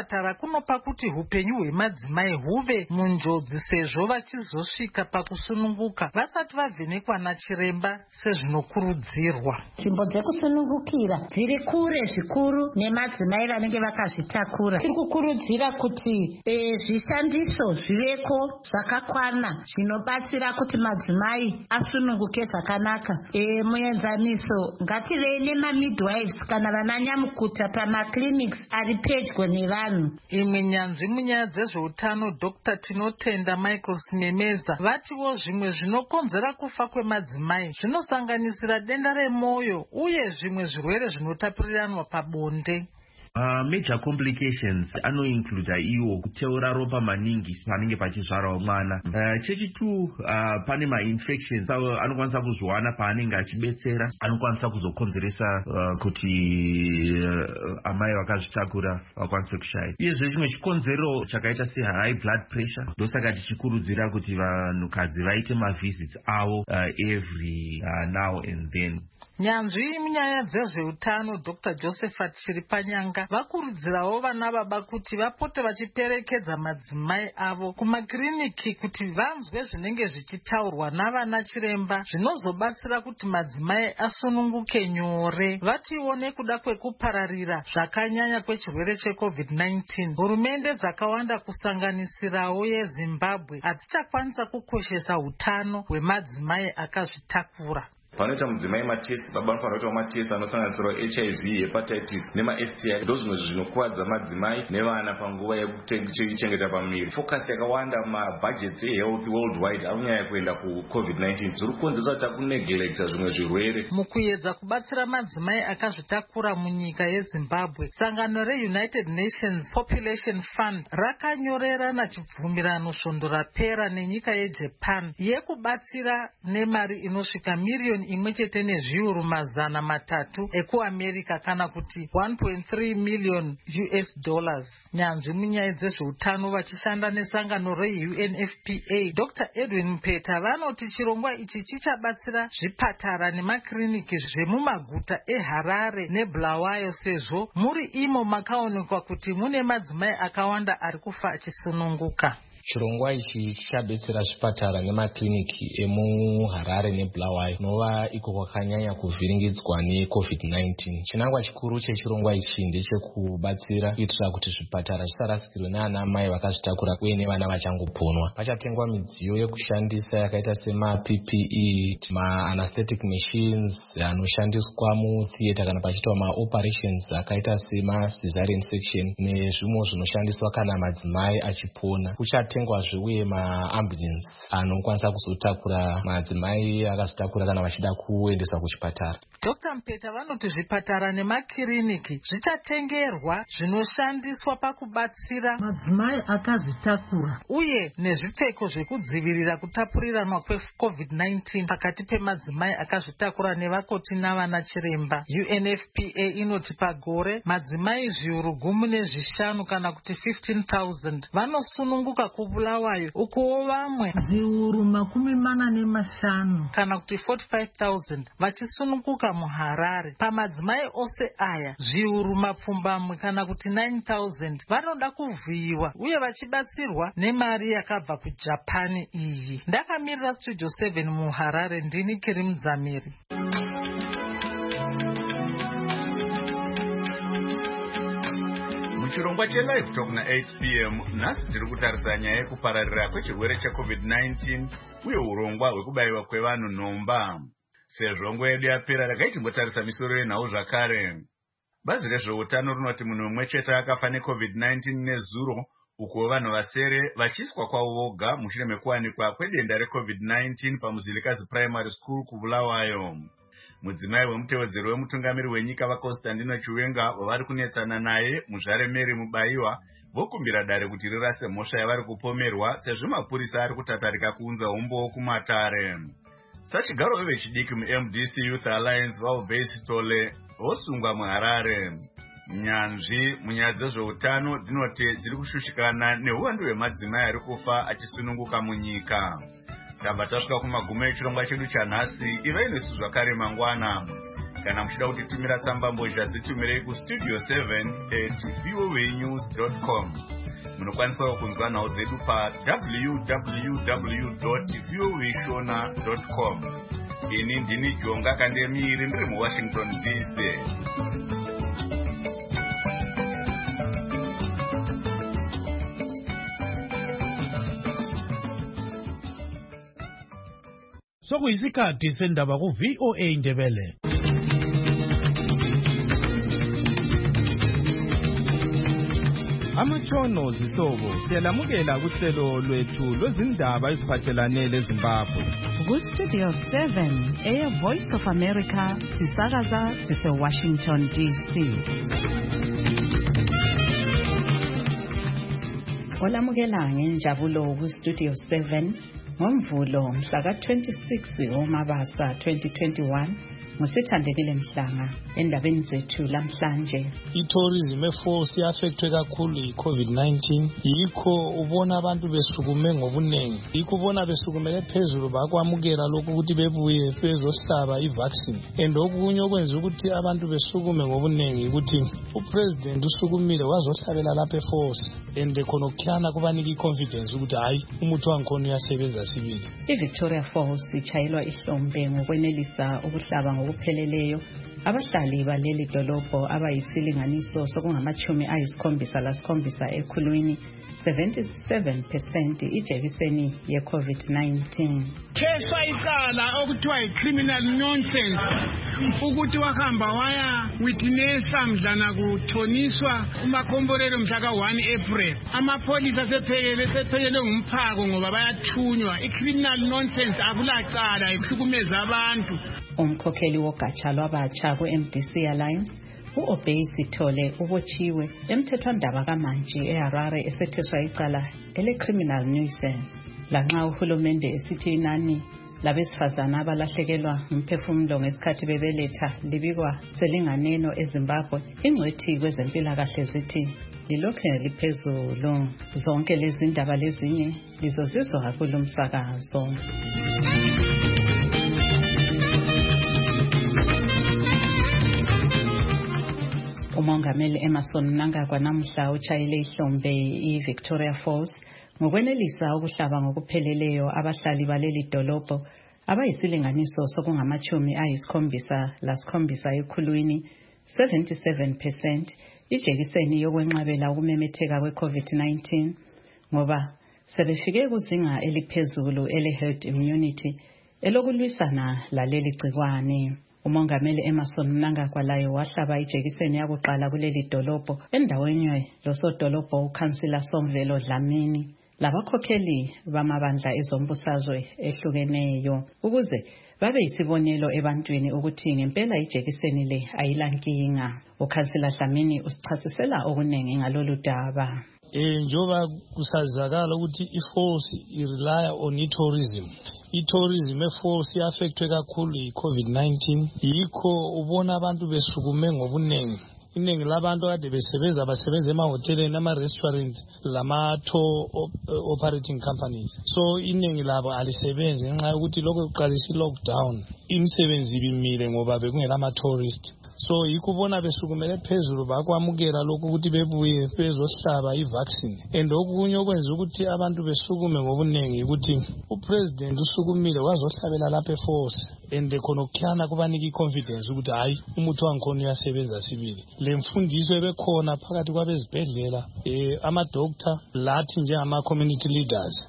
unopa kuti upenyu hwemadzimai huve munjodzi sezvo vachizosvika pakusununguka vasati vavhenekwa nachiremba sezvinokurudzirwa. Nzvimbo dzekusunungukira dziri kure zvikuru nemadzimai vanenge vakazvitakura. Tiri kukurudzira kuti zvishandiso zviveko zvakakwana zvinobatsira kuti madzimai asununguke zvakanaka. Muenzaniso ngativei nemamidwives kana vananyamukuta pamakliniki ari pedyo nevanhu. Imwe nyanzvi munyaya dzezveutano Dr. Tinotenda Michael Simemeza vatiwo zvimwe zvinokonzera kufa kwemadzimai zvinosanganisira denda remwoyo uye zvimwe zvirwere zvinotapuriranwa pabonde. Major complications anoincluda iwo kuteura ropa maningi panenge pachizvarwa mwana. Chechitu pane mainfections anokwanisa kuzwana paanenge achibetsera, anokwanisa kuzokonzeresa kuti amai vakazvitakura vakwanise kushaya. Uyezve chimwe chikonzero chakaita high blood pressure, ndosaka tichikurudzira kuti vanhukadzi vaite mavisits avo every now and then. Nyanzvi munyaya dzezveutano Dr. Josephat Chiripanyanga vakurudzirawo vana baba kuti vapote vachiperekedza madzimai avo kumakiriniki kuti vanzwe zvinenge zvichitaurwa navana chiremba zvinozobatsira kuti madzimai asununguke nyore. Vatiwo nekuda kwekupararira zvakanyanya kwechirwere cheCovid-19, hurumende dzakawanda kusanganisirawo yeZimbabwe hadzichakwanisa kukoshesa utano hwemadzimai akazvitakura. Panoita mudzimai matest, baba vanofanira kuita matest anosanganisira HIV, hepatitis nemaSTI. Ndozvimwe zvinokuwadza madzimai nevana panguva yekuchengeta pamuviri. Focus yakawanda mumabudget ehealth worldwide akunyanya kuenda kuCovid-19 zviri kukonzeresa kuti takuneglecta zvimwe zvirwere. Mukuedza kubatsira madzimai akazvitakura munyika yeZimbabwe, sangano reUnited Nations Population Fund rakanyorera nachibvumirano svondo rapera nenyika yeJapan yekubatsira nemari inosvika milioni imwe chete nezviuru mazana matatu ekuAmerica kana kuti $1.3 million. Nyanzvi munyaya dzezveutano vachishanda nesangano reUNFPA Dr. Edwin Mpeta vanoti chirongwa ichi chichabatsira zvipatara nemakiriniki zvemumaguta eHarare neBulawayo sezvo muri imo makaonekwa kuti mune madzimai akawanda ari kufa achisununguka. Chirongwa ichi chichabetsera zvipatara nemakiriniki emuHarare neBulawayo nova iko kwakanyanya kuvhiringidzwa neCovid-19. Chinangwa chikuru chechirongwa ichi ndechekubatsira kuitira kuti zvipatara zvisarasikirwe naana mai vakazvitakura uye nevana vachangoponwa. Pachatengwa midziyo yekushandisa yakaita sema-PPE, ma-anesthetic machines anoshandiswa mutheater kana pachiitwa ma-operations akaita sema-cesarean section nezvimwe zvinoshandiswa kana madzimai achipona. Tengwazve uye maambulance anokwanisa kuzotakura madzimai akazvitakura kana vachida kuendesa kuchipatara. Dr. Mpeta vanoti zvipatara nemakiriniki zvichatengerwa zvinoshandiswa pakubatsira madzimai akazvitakura uye nezvipfeko zvekudzivirira kutapuriranwa kweCovid-19 pakati pemadzimai akazvitakura nevakoti navana chiremba. UNFPA inoti pagore madzimai 15,000 kana kuti 15,000 vanosununguka kuBulawayo, ukuwo vamwe 45,000 kana kuti 45,000 vachisununguka muHarare. Pamadzimai ose aya 10,000 kana kuti 9,000 vanoda kuvhiyiwa uye vachibatsirwa nemari yakabva kuJapani iyi. Ndakamirira Studio 7 muHarare, ndini Kiri Mudzamiri. Muchirongwa cheLive Talk na8 PM nhasi tiri kutarisa nyaya yekupararira kwechirwere cheCovid-19 uye urongwa hwekubayiwa kwevanhu nhomba. Sezvo nguva yedu yapera ragaiti mbotarisa misoro yenhau zvakare. Bazi rezveutano rinoti munhu mumwe chete akafa neCovid-19 nezuro, uko vanhu vasere vachiiswa kwavo voga mushure mekuwanikwa kwedenda reCovid-19 paMuzilikazi Primary School kuBulawayo. Mudzimai wemutevedzeri wemutungamiri wenyika vaConstantino Chiwenga wavari kunetsana naye muzvare Mary Mubayiwa vokumbira dare kuti rirase mhosva yavari kupomerwa sezvo mapurisa ari kutatarika kuunza umbowo kumatare. Sachigaro vevechidiki muMDC Youth Alliance Valbei Sitole vosungwa muHarare. Nyanzvi munyaya dzezveutano dzinoti dziri kushushikana neuwandu hwemadzimai ari kufa achisununguka munyika. Tabva tasvika kumagumo echirongwa chedu chanhasi. Ivai nesu zvakare mangwana. Kana muchida kutitumira tsamba mbozha dzitumirei kustudio7@voanews.com. munokwanisa kunzwa nhau dzedu pa www.voashona.com. ini ndini Jonga Kandemiri ndiri muWashington DC. Sokuyisikhathi sendaba ku VOA Indebele. Amatshono zihlobo siyalamukela kuhlelo lwethu lwezindaba eziphathelane leZimbabwe. Ku-Studio 7 Voice of America sisakaza sise-Washington DC. Olamukela ngenjabulo ku-Studio 7 ngoMvulo mhla ka-26 Omabasa 2021. Musithandekile Mhlanga endabeni zethu lamhlanje. I-tourism eforce iaffectwe kakhulu yi-COVID-19. Yikho ubona abantu besukume ngobuningi. Yikho ubona besukumele phezulu bakwamukela lokhu ukuthi bebuye bezohlaba i-vaccine. And okunye okwenza ukuthi abantu besukume ngobuningi ukuthi upresident usukumile wazohlabela lapha eforce. And khona okuhlana kubanika i-confidence ukuthi hayi umuthi wangikhona uyasebenza sibili. I-Victoria Falls ichayelwa ihlombe ngokwenelisa ukuhlaba ngokupheleleyo abahlali baleli dolobho abayisilinganiso sokungama-77 ekhulwini 77% ijekiseni ye-COVID-19. Kheswa icala okuthiwa yi-criminal nonsense ukuthi wahamba waya witnessa mdlana kuthoniswa umakhomborelo mhla ka-1 April. Amapholisa sephelele ngumphako ngoba bayathunywa. I-criminal nonsense akulacala ikuhlukumeza abantu. Umkhokheli wogatsha lwabatsha ku-MDC Alliance u-Obey Sithole ubotshiwe emthethwandaba kamanje eHarare esetheswa icala ele-criminal nuisance. Lanxa uhulumende esithi inani labesifazana abalahlekelwa umphefumulo ngesikhathi bebeletha libikwa selinganeno eZimbabwe, ingcwethi kwezempilakahle zithi lilokhu liphezulu. Zonke lezi ndaba lezinye lizozizwa kulo msakazo. Umongameli Emmerson Mnangagwa namuhla utshayile ihlombe i-Victoria Falls ngokwenelisa ukuhlaba ngokupheleleyo abahlali baleli dolobho abayisilinganiso sokungama-77 ekhulwini 77% ijekiseni yokwenqabela ukumemetheka kwe-COVID-19 ngoba sebefike kuzinga eliphezulu ele-herd immunity elokulwisana laleli gciwane. Umongameli Emmerson Mnangagwa layo wahlaba ijekiseni yakuqala kuleli dolobho endaweni losodolobho uKhansila Somvelo Dlamini labakhokheli bamabandla ezombusazwe ehlukeneyo ukuze babe isibonelo ebantwini ukuthi ngempela ijekiseni le ayilankinga. uKhansila Dlamini usichasisela okunengi ngalolu daba. Njoba kusazakala ukuthi i-force irely on i-tourism. I-tourism eforce iaffectwe kakhulu yi-COVID-19. Yikho ubona abantu besukume ngobuningi. Iningi labantu kade basebenza emahoteleni, ama-restaurants, lama-tour operating companies. So iningi labo alisebenzi ngenxa yokuthi lokho kuqalisa i-lockdown. Imisebenzi ibimile ngoba bekungela ama-tourist. So yikho ubona besukumele phezulu bakwamukela lokhu ukuthi bebuye bezohlaba i-vaccine. And okunye okwenza ukuthi abantu besukume ngobuningi ukuthi upresident usukumile wazohlabela lapha eforce. And khona okuhlana kubanika i-confidence ukuthi hayi umuthi wangikhona uyasebenza sibili. Le mfundiso ebekhona phakathi kwabezibhedlela ama-doctor lathi njengama-community leaders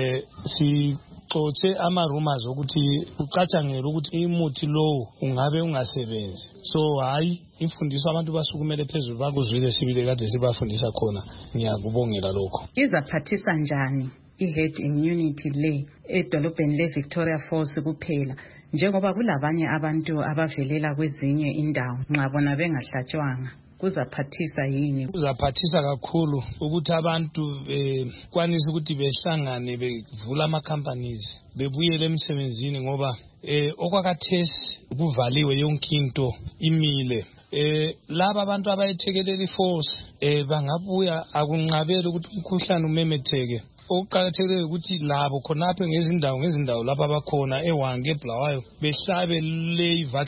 xotshe ama-rumors ukuthi ucatshangela ukuthi imuthi lowo ungabe ungasebenzi. So hayi imfundiso abantu basukumele phezulu bakuzwile sibili kade sibafundisa khona. Ngiyakubongela lokho. Izaphathisa njani i-herd immunity le edolobheni le-Victoria Falls kuphela njengoba kulabanye abantu abavelela kwezinye indawo nxa bona bengahlatshwanga? Kuzaphathisa yini? Kuzaphathisa kakhulu ukuthi abantu kwanisa ukuthi behlangane bevula ama-companies bebuyele emsebenzini ngoba okwakathesi kuvaliwe yonke into imile. Laba abantu abayethekelela i-force bangabuya akunqabeli ukuthi umkhuhlane umemetheke. Okuqakathekile ukuthi labo khonapho ngezindawo lapha abakhona eWange eBulawayo behlabe le vaccine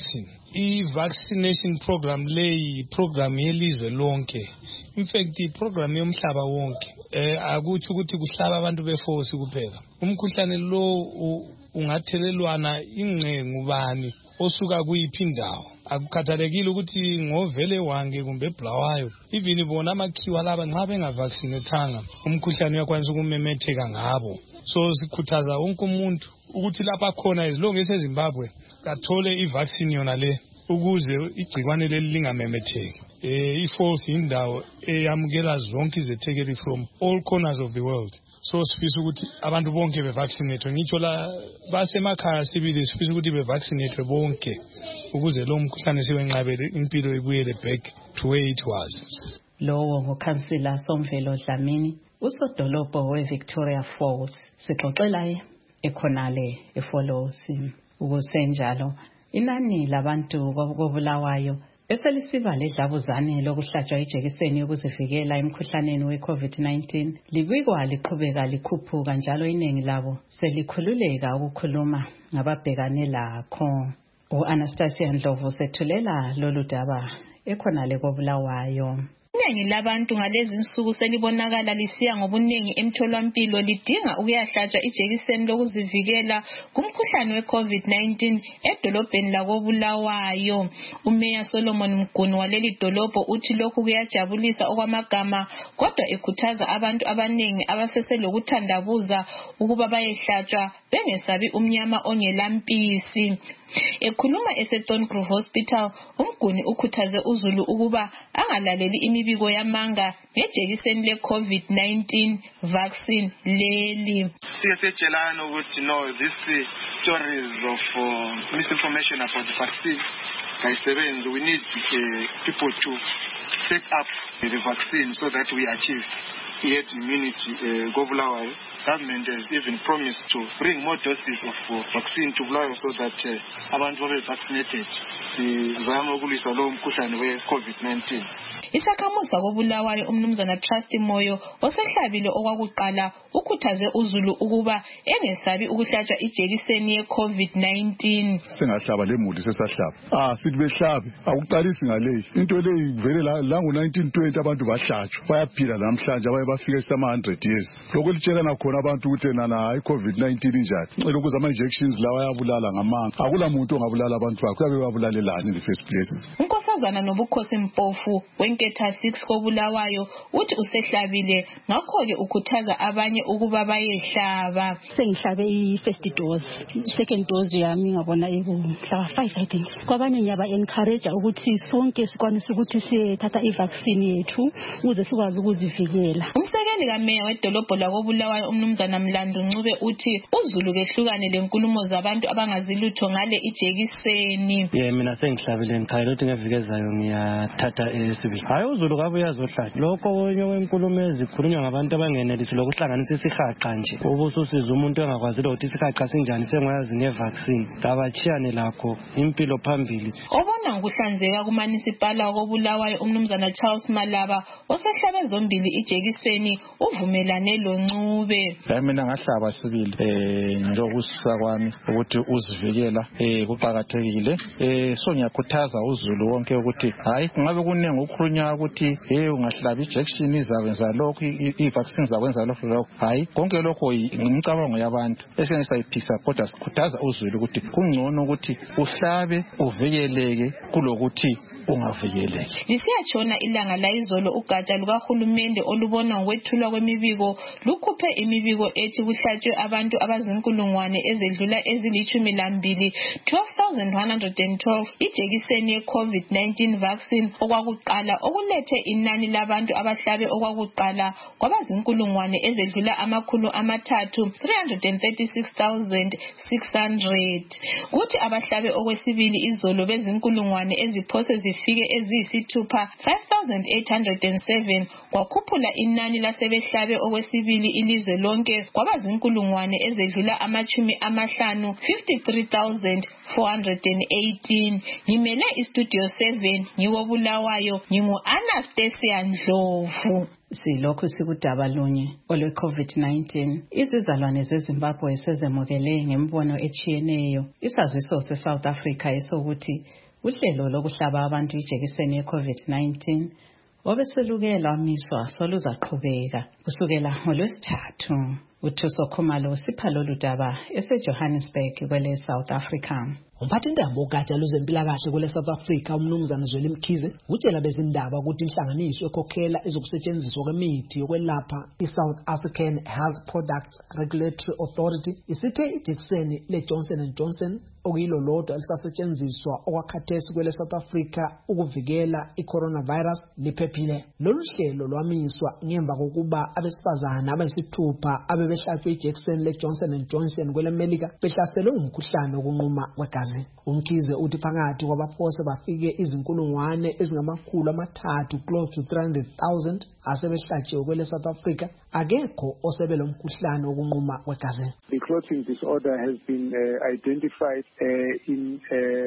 i-vaccination program leyi program yelizwe lonke. In fact i-program yomhlaba wonke. Akuthi ukuthi kuhlaba abantu beforce kuphela. Umkhuhlane lo ungathelelwana ingcengu bani osuka kuyiphi indawo. Akukhathalekile ukuthi ngovele wange kumbe Bulawayo. Even bona amakhiwa laba nxa bengavaccinatanga umkhuhlane uyakwanisa ukumemetheka ngabo. So sikhuthaza wonke umuntu ukuthi lapha khona ezilonge eseZimbabwe kathole i-vaccine yona le ukuze igcikwane leli lingamemetheki. I-Falls indawo eyamukela zonke izethekeli from all corners of the world. So sifisa ukuthi abantu bonke bevaccinate. Ngitsho la basemakhaya sibili sifisa ukuthi bevaccinate bonke ukuze lo mkhuhlane siwenqabele impilo ibuyele back to where it was. Lowo ngukhansila Somvelo Dlamini, usodolobho weVictoria Falls. Sixoxela ekhonale eFalls. Ukusenjalo inani labantu kobulawayo eselisiba ledlabuzane lokuhlatshwa ijekiseni yokuzivikela emkhuhlaneni we-COVID-19 libikwa liqhubeka likhuphuka njalo iningi labo selikhululeka ukukhuluma ngababhekane lakho. U-Anastasia Ndlovu sethulela lolu daba ekhonale kobulawayo. Iningi labantu ngalezi insuku selibonakala lisiya ngobuningi emtholampilo lidinga ukuyahlatshwa ijekiseni lokuzivikela kumkhuhlane we-COVID-19 edolobheni lakobulawayo. Umeya Solomon Mguni waleli dolobho uthi lokhu kuyajabulisa okwamagama kodwa ekhuthaza abantu abaningi abaseselokuthandabuza ukuba bayehlatshwa bengesabi umnyama ongelampisi. Ekhuluma eStongrove Hospital, Umguni ukhuthaze uZulu ukuba angalaleli imibiko yamanga ngejekiseni le-COVID-19 vaccine leli. Siyatshelana ukuthi no, these stories of misinformation about the vaccine kayisebenzi. We need people to take up the vaccine so that we achieve herd immunity. Govulawayo government has even promised to bring more doses of vaccine to Bulawayo so that abantu babe vaccinated. Sizama ukulwisa lo mkhuhlane we-COVID-19. Isakhamuzi kobulawayo umnumzana Trust Moyo osehlabile okwakuqala ukhuthaze uZulu ukuba engesabi ukuhlatshwa ijekiseni ye-COVID-19. Sengahlaba lemuli sesahlaba. Sithi behlabe akuqalisi ngale. Into le ivele la ngo-1920 abantu bahlatshwa. Bayaphila namhlanje abaye bafika sama-100 years. Lokho litshelana khona abantu ukuthi nana i-COVID-19 injani. Ngicela ukuthi ama-injections lawa ayabulala ngamanga. Akula muntu ongabulala abantu bakhe. Kuyabe babulalelani in the first place. Unkosazana Nobukhosi Mpofu wenketha 6 kobulawayo uthi usehlabile ngakho-ke ukhuthaza abanye ukuba bayehlaba. Sengihlabe i-first dose, second dose yami ngabona mhlaka 5 I think. Kwabanye ngiyaba encourage ukuthi sonke sikwanise ukuthi sithatha i-vaccine yethu ukuze sikwazi ukuzivikela. Umsekeli kameya wedolobho lakobulawayo umnumzana Mlando Ncube uthi uZulu kehlukane lenkulumo zabantu abangazilutho ngale ijekiseni. Mina sengihlabile ngikhayela ukuthi ngevikezayo ngiyathatha esibili. Hayi uZulu kabe uyazohlala. Lokho onye wenkulumo ezikhulunywa ngabantu abangenelisi lokuhlanganisa isihaqa nje. Ubususiza umuntu engakwazi ukuthi isihaqa sinjani sengoyazi ngevaccine. Kabachiyane lakho impilo phambili. Obona ngokuhlanzeka kumanisipala kobulawayo umnumzana Charles Malaba osehlabe zombili ijekiseni uvumelane lo Ncube. Mina ngahlaba sibili njengokusisa kwami ukuthi uzivikela kuqhakathekile. So ngiyakhuthaza uZulu wonke ukuthi hayi ngabe kuningi ukukhulunywa ukuthi ungahlaba injection izakwenza lokho i-vaccine zakwenza lokho. Hayi konke lokho ngimcabango yabantu esengisayiphisa kodwa sikhuthaza uZulu ukuthi kungcono ukuthi uhlabe uvikeleke kulokuthi ungavikeleki. Lisiyatshona ilanga la izolo ugatsha lukahulumende olubona ngokwethulwa kwemibiko lukhuphe imibiko ethi kuhlatshwe abantu abazinkulungwane ezedlula ezili12 12,112 ijekiseni ye-COVID-19 vaccine okwakuqala okulethe inani labantu abahlabe okwakuqala kwabazinkulungwane ezedlula 336,600 kuthi abahlabe okwesibili izolo bezinkulungwane eziphose zifike eziyisithupha 5,807 kwakhuphula inani lasebehlabe okwesibili ilizwe lonke kwabazinkulungwane ezedlula 50 53,418. Ngimele istudio 7 ngiwobulawayo ngingu-Anastasia Ndlovu. Silokhu sikudaba lunye olwe-COVID-19 izizalwane zeZimbabwe sezemukele ngembono echiyeneyo isaziso seSouth Africa esokuthi uhlelo lokuhlaba abantu ijekiseni ye-COVID-19 obeselukela wamiswa soluzaqhubeka kusukela ngoLwesithathu. uThuso Khumalo usipha lolu daba eseJohannesburg kwele South Africa. Umphathintambo ugatsha lwezempilakahle kwele South Africa umnumzana Zweli Mkhize utshela bezindaba ukuthi inhlanganiso ekhokhela ezokusetshenziswa kwemithi yokwelapha iSouth African Health Products Regulatory Authority isithe ijekiseni leJohnson & Johnson okuyilo lodwa elisasetshenziswa okwakhathesi kwele South Africa ukuvikela iCoronavirus liphephile. Lolu hlelo lwamiswa ngemva kokuba abesifazana abayisithupha abebehlatshwe ijekiseni leJohnson & Johnson kwele Melika behlaselwe umkhuhlane wokunquma kwegazi. Umkhize uthi phakathi kwabaphose bafike izinkulungwane ezingamakhulu amathathu close to 300,000 asebehlatshiwe kwele South Africa akekho osebele umkhuhlane wokunquma kwegazi. The clotting disorder has been identified in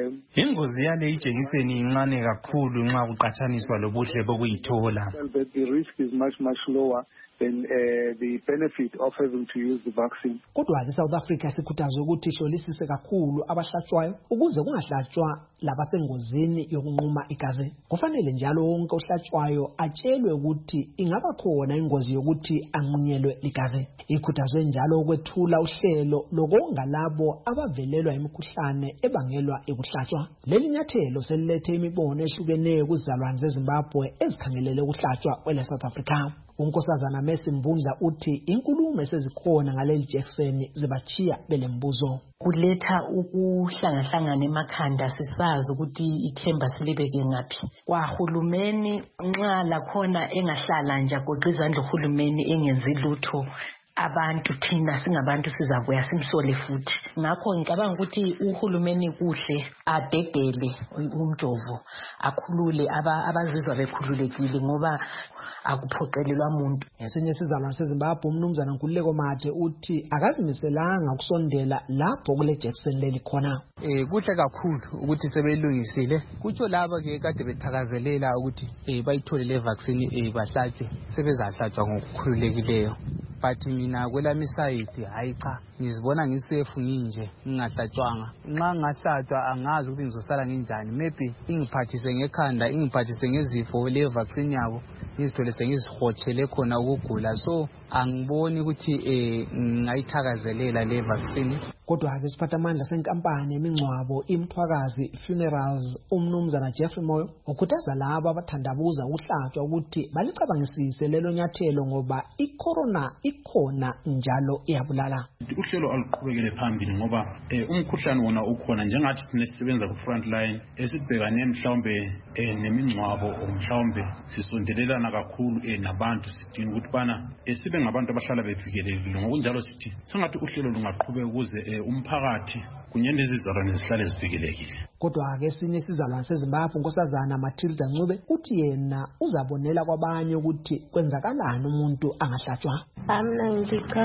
ingozi yale ijekiseni incane kakhulu nxa kuqathaniswa lobuhle bokuyithola. The risk is much lower than the benefit of having to use the vaccine. Kodwa South Africa sikhuthazwe ukuthi ihlolisise kakhulu abahlatshwayo ukuze kungahlatshwa labasengozini yokunquma igazi. Kufanele njalo wonke ohlatshwayo atshelwe ukuthi ingaba khona ingozi yokuthi anqunyelwe ligazi. Ikhuthazwe njalo ukwethula uhlelo lokonga labo abavelelwa imikhuhlane ebangelwa ekuhlatshwa. Leli nyathelo selilethe imibono ehlukeneyo kuzalwane zeZimbabwe ezikhangelele ukuhlatshwa kwele South Africa. Unkosazana Messi Mbundla uthi inkulumo esezikhona ngaleli jekiseni zibachiya belembuzo. Kuletha ukuhlangahlangana emakhanda sisazi ukuthi ithemba silibeke ngaphi. Kwahulumeni nxa lakhona engahlala nje agoqa izandla uhulumeni engenzi lutho. Abantu thina singabantu sizabuya simsole futhi. Ngakho ngicabanga ukuthi uhulumeni kuhle adedele umjovo akhulule abazizwa bekhululekile ngoba akuphoqelelwa umuntu. Esinye sizalwane seZimbabwe umnumzana Nkululeko Mathe uthi akazimiselanga ukusondela lapho kule jekiseni leli khona. Kuhle kakhulu ukuthi sebelungisile. Kutsho laba ke kade bethakazelela ukuthi bayithole le vaccine bahlatshwe sebezahlatshwa ngokukhululekileyo. But mina kwelami side hayi cha ngizibona ngisefu nginje ngingahlatshwanga. Nxa ngahlatshwa angazi ukuthi ngizosala nginjani. Maybe ingiphathise ngekhanda, ingiphathise ngezifo le vaccine yabo. Ngizithole sengizihotshele khona ukugula. So angiboni ukuthi ngayithakazelela le vaccine. Kodwa ke siphathamandla senkampani yemingcwabo iMthwakazi Funerals umnumzana Jeffrey Moyo ukhuthaza labo abathandabuza ukuhlatshwa ukuthi balicabangisise lelo nyathelo ngoba icorona ikhona njalo iyabulala. Uhlelo aluqhubekele phambili ngoba umkhuhlane wona ukhona njengathi sisebenza ku front line esibhekane mhlawumbe nemingcwabo mhlawumbe sisondelelana kakhulu nabantu sidinga ukuthi bana sibe ngabantu abahlala bevikelekile ngokunjalo sithi sengathi uhlelo lungaqhubeka ukuze umphakathi kunye nezizalwane zihlale zivikelekile. Kodwa ke esinye isizalwane seZimbabwe unkosazana Matilda Ncube uthi yena uzabonela kwabanye ukuthi kwenzakalani umuntu angahlatshwa. Amna ngika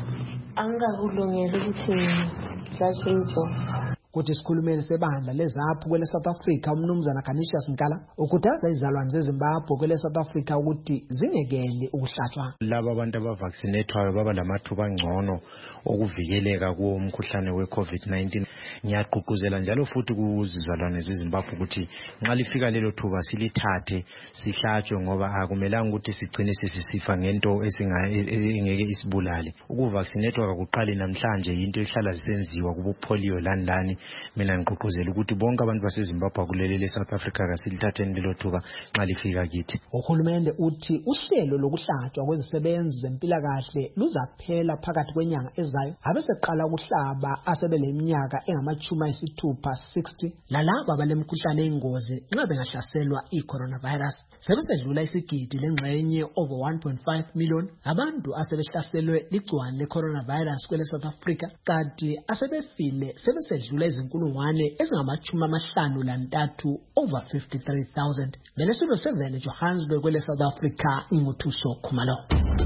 angakulungela ukuthi ngihlatshwe injovo. Kuthi isikhulumeli sebandla lezaphu kwele South Africa umnumzana Canisius Nkala ukhuthaza izalwane zeZimbabwe kwele South Africa ukuthi zingekele ukuhlatshwa. Laba abantu abavaccinatwayo baba lamathuba angcono okuvikeleka kuwo umkhuhlane weCovid-19. Ngiyaqhuquzela njalo futhi kuzizalwane zeZimbabwe ukuthi nxa lifika lelo thuba silithathe sihlatshwe ngoba akumelanga ukuthi sigcine sisifa ngento esingeke isibulale. Ukuvaccinatwa akuqali namhlanje into ehlala zisenziwa kubupolio landani. Mina ngigqugquzela ukuthi bonke abantu baseZimbabwe kulelele South Africa kasilithatheni lelo thuba nxa lifika kithi. Uhulumende uthi uhlelo lokuhlatshwa kwezisebenzi zempilakahle luzaphela phakathi kwenyanga ezayo abeseqala ukuhlaba asebeleminyaka engama-60 lalabo abalemkhuhlane eyingozi nxa bengahlaselwa iCoronavirus. Sebesedlula isigidi lengxenye over 1.5 million abantu asebehlaselwe ligciwane leCoronavirus kwele South Africa kanti asebefile sebesedlula izinkulungwane ezingama-53 over 53,000. Belestudio 7 Johannesburg kwele South Africa inguthuso Khumalo.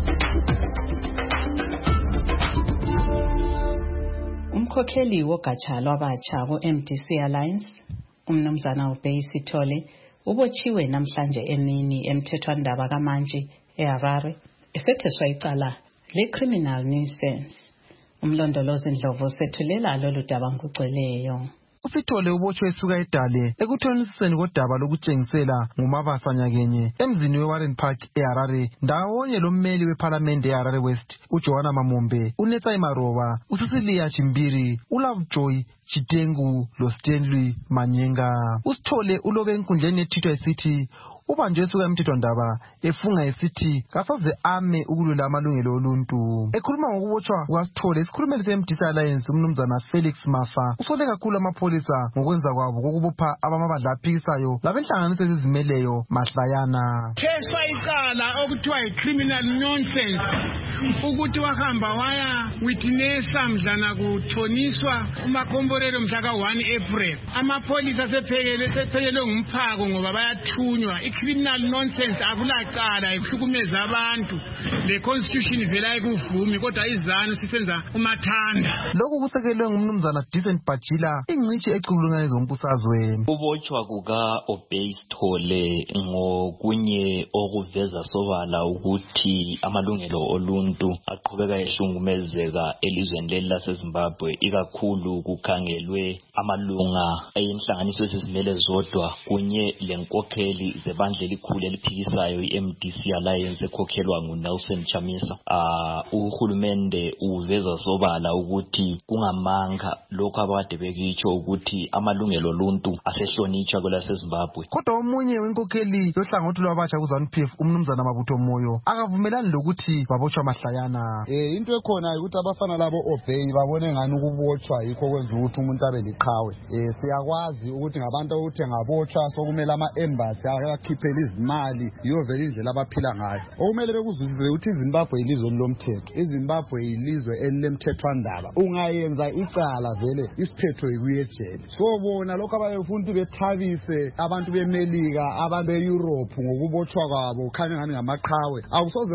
Umkhokheli wogatsha lwabatsha ku-MDC Alliance umnumzana uBey Sithole ubotshiwe namhlanje emini emthethwandaba kaMantshi eHarare esetheswa icala le-criminal nuisance. Umlondolozi Ndlovu sethulela lolu daba ngokugcweleyo. uSithole ubotshwe esuka eDale ekuthonisiseni kodaba lokutshengisela nguMabasa nyakenye emzini weWarren Park eHarare ndawonye lommeli weParliament eHarare West uJohana Mamombe, uNetsai Maroba, uCecilia Chimbiri, uLovejoy Chitengu loStanley Manyenga. uSithole ulobe enkundleni yeTwitter esithi ubanjwe esuka emthethwandaba efunga esithi kasoze ame ukulula amalungelo oluntu. Ekhuluma ngokubotshwa kukaSithole, isikhulumeli se-MDC Alliance umnumzana Felix Mafa usole kakhulu amapholisa ngokwenza kwabo kokubopha abamabandla aphikisayo labenhlanganiso ezizimeleyo mahlayana. Keswa icala okuthiwa yi-criminal nonsense ukuthi wahamba waya witnessa mdlana kuthoniswa umakhomborero mhla ka-1 April. Amapholisa sephelelwe ngumphako ngoba bayathunywa. Criminal nonsense akulacala ikuhlukumeza abantu. Le constitution ivela ikuvumi kodwa izanu sisenza umathanda. Lokhu kusekelwe ngumnumzana Decent Bajila ingcitshi eculunga ezombusazwe. Ukubotshwa kuka Obey Sithole ngokunye okuveza sobala ukuthi amalungelo oluntu aqhubeka ehlukumezeka elizweni leli laseZimbabwe, ikakhulu kukhangelwe amalunga enhlanganiso ezizimele zodwa kunye lenkokheli zebandla elikhulu eliphikisayo iMDC Alliance ekhokhelwa nguNelson Chamisa. Uhulumende uveza sobala ukuthi kungamanga lokho abade bekitsho ukuthi amalungelo oluntu asehlonitshwa kwelaseZimbabwe. Kodwa omunye wenkokheli yohlangothi lwabatsha kuZANU-PF umnumzana Mabutho Moyo akavumelani lokuthi babotshwa mahlayana. Into ekhona ukuthi abafana labo Obey babone ngani ukubotshwa yikho kwenza ukuthi umuntu abe liqhawe. Siyakwazi ukuthi ngabantu ukuthi ngabotshwa sokumele ama-embassy akhiphele izimali yiyo vele indlela abaphila ngayo. Okumele bekuzwisise ukuthi iZimbabwe yilizwe lomthetho. iZimbabwe yilizwe elilemthethwandaba. Ungayenza icala vele isiphetho yikuyejele. So bona lokho abayefuna bethabise abantu beMelika, abantu beEurope ngokubotshwa kwabo khanye ngani ngamaqhawe. Akusoze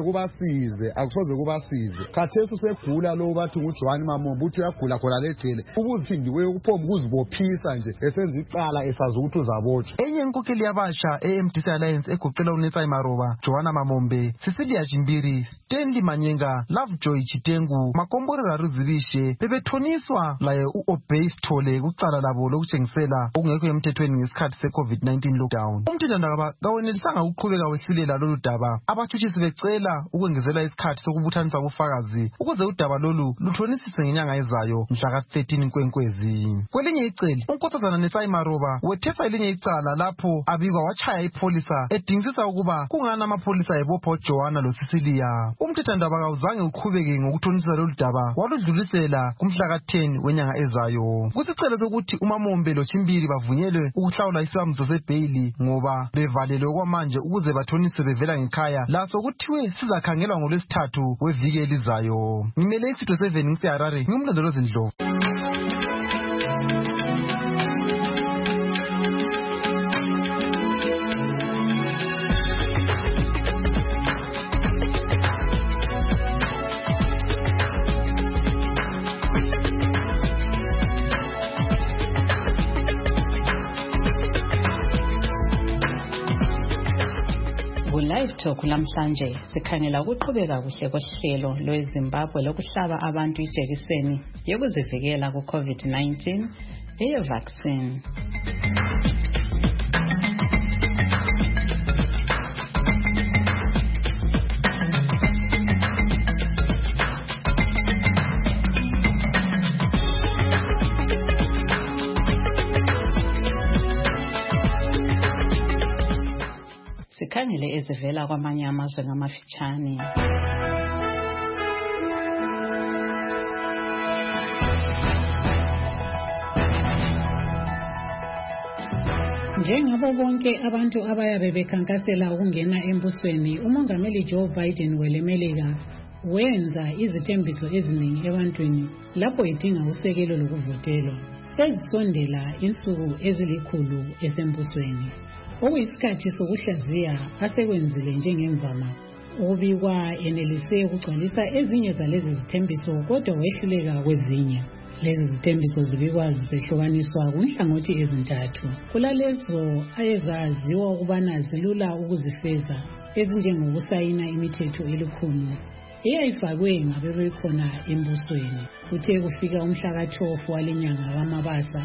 kubasize. Khathesi usegula lo bathi nguJohn Mamombe uthi uyagula khona lejele. Ubuziphindiwe ukuphoma ukuzibophisa nje esenza icala esazi ukuthi uzabotshwa. Enye inkokheli yabasha eMDC Alliance egoqela uNetsai Maroba, Johanna Mamombe, Cecilia Chimbiri, Stanley Manyenga, Lovejoy Chitengu, Makomborera Ruzibishe bebethoniswa laye uObey Sithole kucala labo lokutshengisela okungekho emthethweni ngesikhathi se-COVID-19 lockdown. Umthethwandaba kawenelisanga ukuqhubeka wehlulela lolu daba, abathutshisi becela ukwengezela isikhathi sokubuthanisa ubufakazi ukuze udaba lolu luthonisise ngenyanga ezayo mhla ka-13 Nkwenkwezi. Kwelinye icele, unkosazana Netsai Maroba wethetha elinye icala lapho abikwa wachaya ipholisa edingisisa ukuba kungani amapholisa ebopha uJohana loCecilia. Umthethwandaba kawuzange uqhubeke ngokuthonisisa lolu daba, waludlulisela kumhla ka-10 wenyanga ezayo. Kusicelo sokuthi uMamombe loChimbiri bavunyelwe ukuhlawula isibambiso sebheyili ngoba bevalelwe kwamanje ukuze bathoniswe bevela ngekhaya, laso kuthiwe sizakhangelwa ngoLwesithathu weviki elizayo. Ngimele iStudio 7 ngiseHarare, ngumlondolozi Ndlovu. Live Talk namhlanje sikhangela ukuqhubeka kuhle kohlelo lweZimbabwe lokuhlaba abantu ijekiseni yokuzivikela ku-COVID-19 vaccine. Sikhangele ezivela kwamanye amazwe ngamafitshane. Njengabo bonke abantu abayabe bekhankasela ukungena embusweni, umongameli Joe Biden welemelika wenza izithembiso eziningi ebantwini lapho edinga usekelo lokuvotelwa. Sezisondela insuku ezilikhulu esembusweni, okuyisikhathi sokuhlaziya asekwenzile njengemvama. Ubikwa enelise ukugcwalisa ezinye zalezi zithembiso kodwa wehluleka kwezinye. Lezi zithembiso zibikwa zihlukaniswa kunhlangothi ezintathu. Kulalezo ayezaziwa ukubana zilula ukuzifeza, ezinjengokusayina imithetho elikhulu eyayifakwe ngabebekhona embusweni. Kuthe kufika umhla ka-12 walenyanga kaMabasa,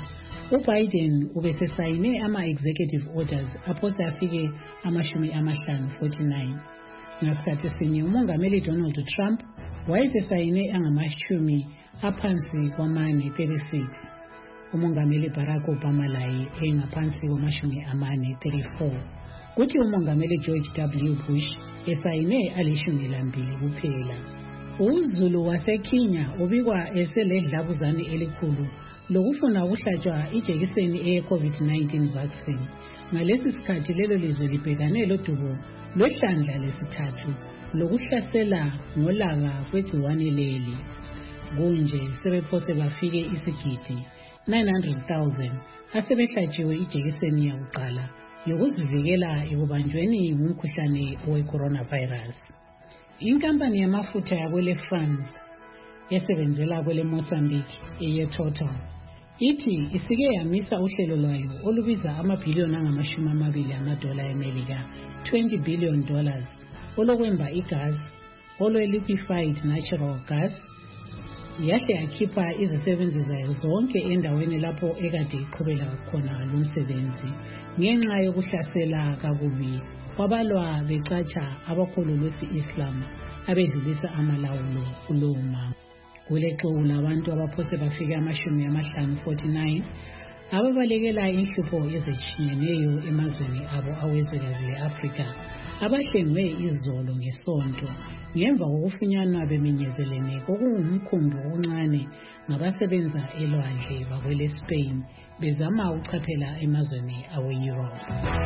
uBiden ubesesayine ama-executive orders aphose afike 50-49. Ngasikhathi sinye umongameli Donald Trump wayesesayine angamashumi aphansi kwamane-36. Umongameli Barack Obama laye engaphansi kwamashumi amane-34. Kuthi umongameli George W. Bush esayine ali-12 kuphela. UZulu waseKenya ubikwa eseledlabuzane elikhulu lokufuna ukuhlatshwa ijekiseni eye-COVID-19 vaccine. Ngalesi sikhathi lelo lizwe libhekane lodubo lwehlandla lesithathu lokuhlasela ngolaka kwegciwane leli. Kunje sebephose bafike isigidi 900,000 asebehlatshiwe ijekiseni yakuqala yokuzivikela ekubanjweni ngumkhuhlane we-coronavirus. Inkampani yamafutha yakwele France esebenzela kwele Mozambique eyeTotal ithi isike yamisa uhlelo lwayo olubiza amabhiliyoni $20 eMelika, $20 billion, olokwemba igas olwe-liquefied natural gas. Yahle yakhipha izisebenzi zayo zonke endaweni lapho ekade iqhubela khona lumsebenzi ngenxa yokuhlasela kakubi kwabalwa becatsha abakhulu lwesi-Islam abedlulisa amalawulo kulowo mango. Kulexuku labantu abaphose bafike 50-49 ababalekela inhlupho ezitshiyeneyo emazweni abo awezwekazi le-Afrika abahlengwe izolo ngesonto ngemva kokufunyanwa beminyezelene kokungumkhumbi okuncane ngabasebenza elwandle bakwele Spain bezama ukuchaphela emazweni awe-Europe.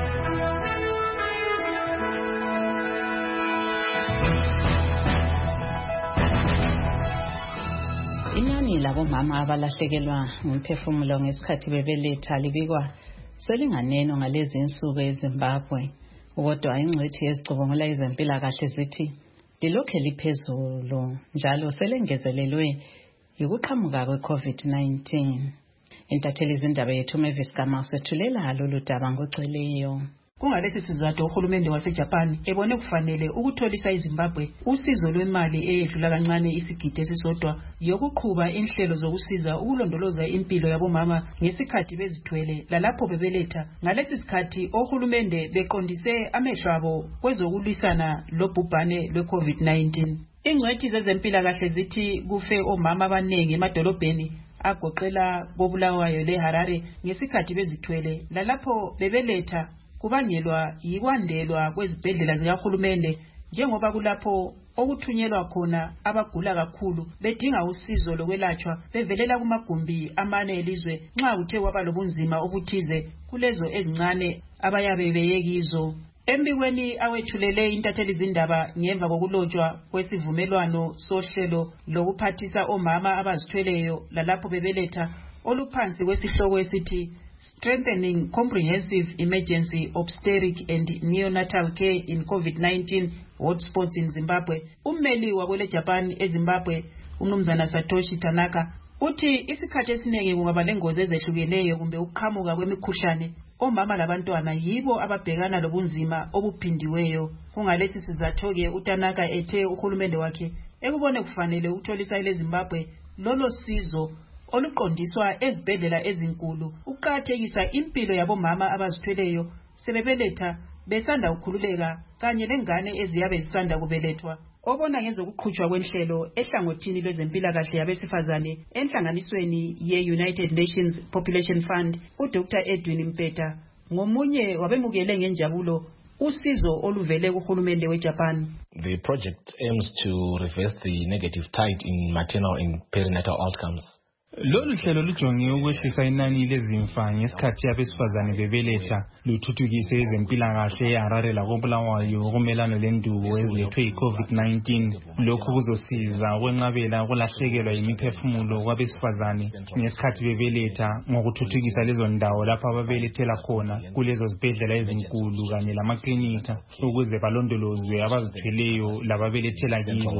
Inani labomama abalahlekelwa ngumphefumulo ngesikhathi bebeletha libikwa selinganeno ngalezi insuku eZimbabwe. Kodwa ingcwethi ezicubungula ezempilakahle zithi lilokhe liphezulu njalo selengezelelwe yikuqhamuka kwe-COVID-19. Intatheli izindaba yethu Mavis Gama usethulela lolu daba ngocweleyo. Kungalesi sizathu uhulumende waseJapan ebone kufanele ukutholisa iZimbabwe usizo lwemali eyedlula kancane isigidi esisodwa yokuqhuba inhlelo zokusiza ukulondoloza impilo yabomama ngesikhathi bezithwele lalapho bebeletha. Ngalesi sikhathi ohulumende beqondise amehlo abo kwezokulwisana lobhubhane lwe-COVID-19. Ingcwethi zezempilakahle zithi kufe omama abaningi emadolobheni agoqela koBulawayo leHarare ngesikhathi bezithwele lalapho bebeletha kubangelwa yikwandelwa kwezibhedlela zikahulumende njengoba kulapho okuthunyelwa khona abagula kakhulu bedinga usizo lokwelatshwa bevelela kumagumbi amane elizwe nxa kuthe kwaba lobunzima obuthize kulezo ezincane abayabe beyekizo. Embikweni awethulele intatheli izindaba ngemva kokulotshwa kwesivumelwano sohlelo lokuphathisa omama abazithweleyo lalapho bebeletha oluphansi kwesihloko esithi Strengthening Comprehensive Emergency Obstetric and Neonatal Care in COVID-19 Hotspots in Zimbabwe. Ummeli wakwele Japan eZimbabwe, uMnumzana Satoshi Tanaka, uthi isikhathi esiningi kungaba lengozi ezehlukeneyo kumbe ukuqhamuka kwemikhuhlane. Omama labantwana yibo ababhekana lobunzima obuphindiweyo. Kungalesi sizathu-ke uTanaka ethe uhulumende wakhe ekubone kufanele ukutholisa leZimbabwe lolo sizo oluqondiswa ezibhedlela ezinkulu ukuqakathekisa impilo yabomama abazithweleyo sebebeletha besanda ukukhululeka kanye lengane eziyabe zisanda kubelethwa. Obona ngezokuqhutshwa kwenhlelo ehlangothini lwezempilakahle yabesifazane enhlanganisweni ye-United Nations Population Fund, uDr. Edwin Mpeta ngomunye wabemukele ngenjabulo usizo oluvele kuhulumende weJapan. The project aims to reverse the negative tide in maternal and perinatal outcomes. Lolu hlelo lujonge ukwehlisa inani lezimfa ngesikhathi abesifazane bebeletha luthuthukise ezempilakahle eHarare lakoBulawayo ukumelana lendubo ezilethwe yi-COVID-19. Lokhu kuzosiza ukwenqabela ukulahlekelwa yimiphefumulo kwabesifazane ngesikhathi bebeletha ngokuthuthukisa lezo ndawo lapho ababelethela khona kulezo zibhedlela ezinkulu kanye lamaklinika ukuze balondolozwe abazithweleyo lababelethela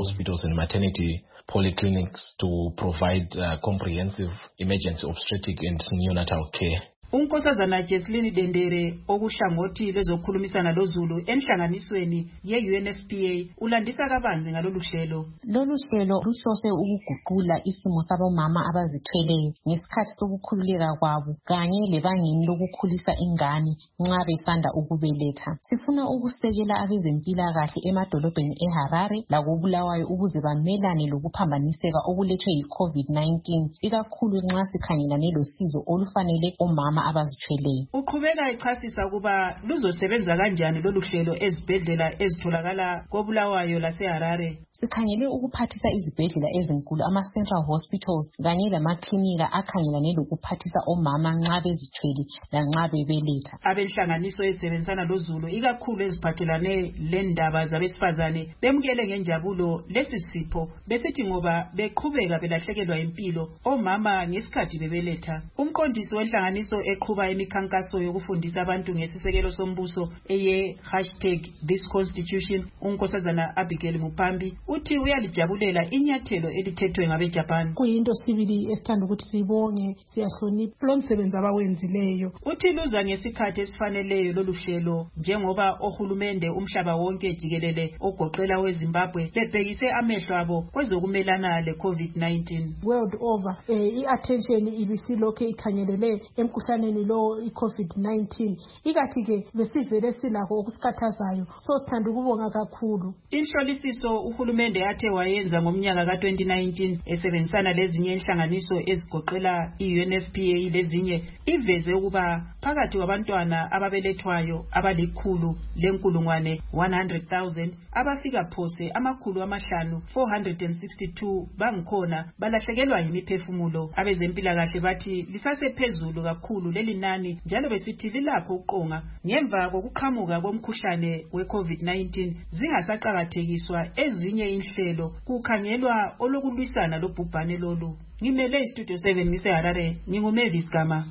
kizo. Polyclinics to provide comprehensive emergency obstetric and neonatal care. unkosazana Jesline Dendere okuhlangothi lwezokhulumisana loZulu enhlanganisweni ye-UNFPA ulandisa kabanzi ngalolu hlelo. Lolu hlelo luhlose ukuguqula isimo sabomama abazithweleyo ngesikhathi sokukhululeka kwabo kanye lebangeni lokukhulisa ingane nxa besanda ukubeletha. Sifuna ukusekela abezempilakahle emadolobheni eHarare lakoBulawayo ukuze bamelane lokuphambaniseka okulethwe yi-COVID-19 ikakhulu nxa sikhangelane losizo olufanele omama abazithweleyo. Uqhubeka echasisa ukuba luzosebenza kanjani lolu hlelo ezibhedlela ezitholakala koBulawayo laseHarare. Sikhangele ukuphathisa izibhedlela ezinkulu ama-central hospitals kanye lamaklinika akhangelane lokuphathisa omama nxa bezithwele lanxa bebeletha. Abenhlanganiso ezisebenzisana loZulu ikakhulu eziphathelane lendaba zabesifazane bemukele ngenjabulo lesi sipho besithi ngoba beqhubeka belahlekelwa impilo omama ngesikhathi bebeletha. Umqondisi wenhlanganiso eqhuba imikhankaso yokufundisa abantu ngesisekelo sombuso eye #ThisConstitution unkosazana Abigail Mupambi uthi uyalijabulela inyathelo elithethwe ngabeJapan. Kuyinto sibili esithanda ukuthi sibonge siyahlonipha lo msebenzi abawenzileyo. Uthi luza ngesikhathi esifaneleyo lolu hlelo njengoba ohulumende umhlaba wonke jikelele ogoqela weZimbabwe bebhekise amehlo abo kwezokumelana le-COVID-19. World over i-attention ibisilokhe ikhangelele emkhuhlaneni lo i-COVID-19 ikathi ke besivele silakho okusikhathazayo so sithanda ukubonga kakhulu. Inhlolisiso uhulumende athe wayenza ngomnyaka ka-2019 esebenzisana lezinye inhlanganiso ezigoqela i-UNFPA lezinye iveze ukuba phakathi kwabantwana ababelethwayo abali100,000 abafika phose 562 bangikhona balahlekelwa yimiphefumulo. Abezempilakahle bathi lisasephezulu kakhulu leli nani njalo besithi lilapho uqonga ngemva kokuqhamuka komkhuhlane we-COVID-19 zingasaqakathekiswa ezinye inhlelo kukhangelwa olokulwisana lobhubhane lolu. Ngimele iStudio 7 ngiseHarare nginguMavis Gama.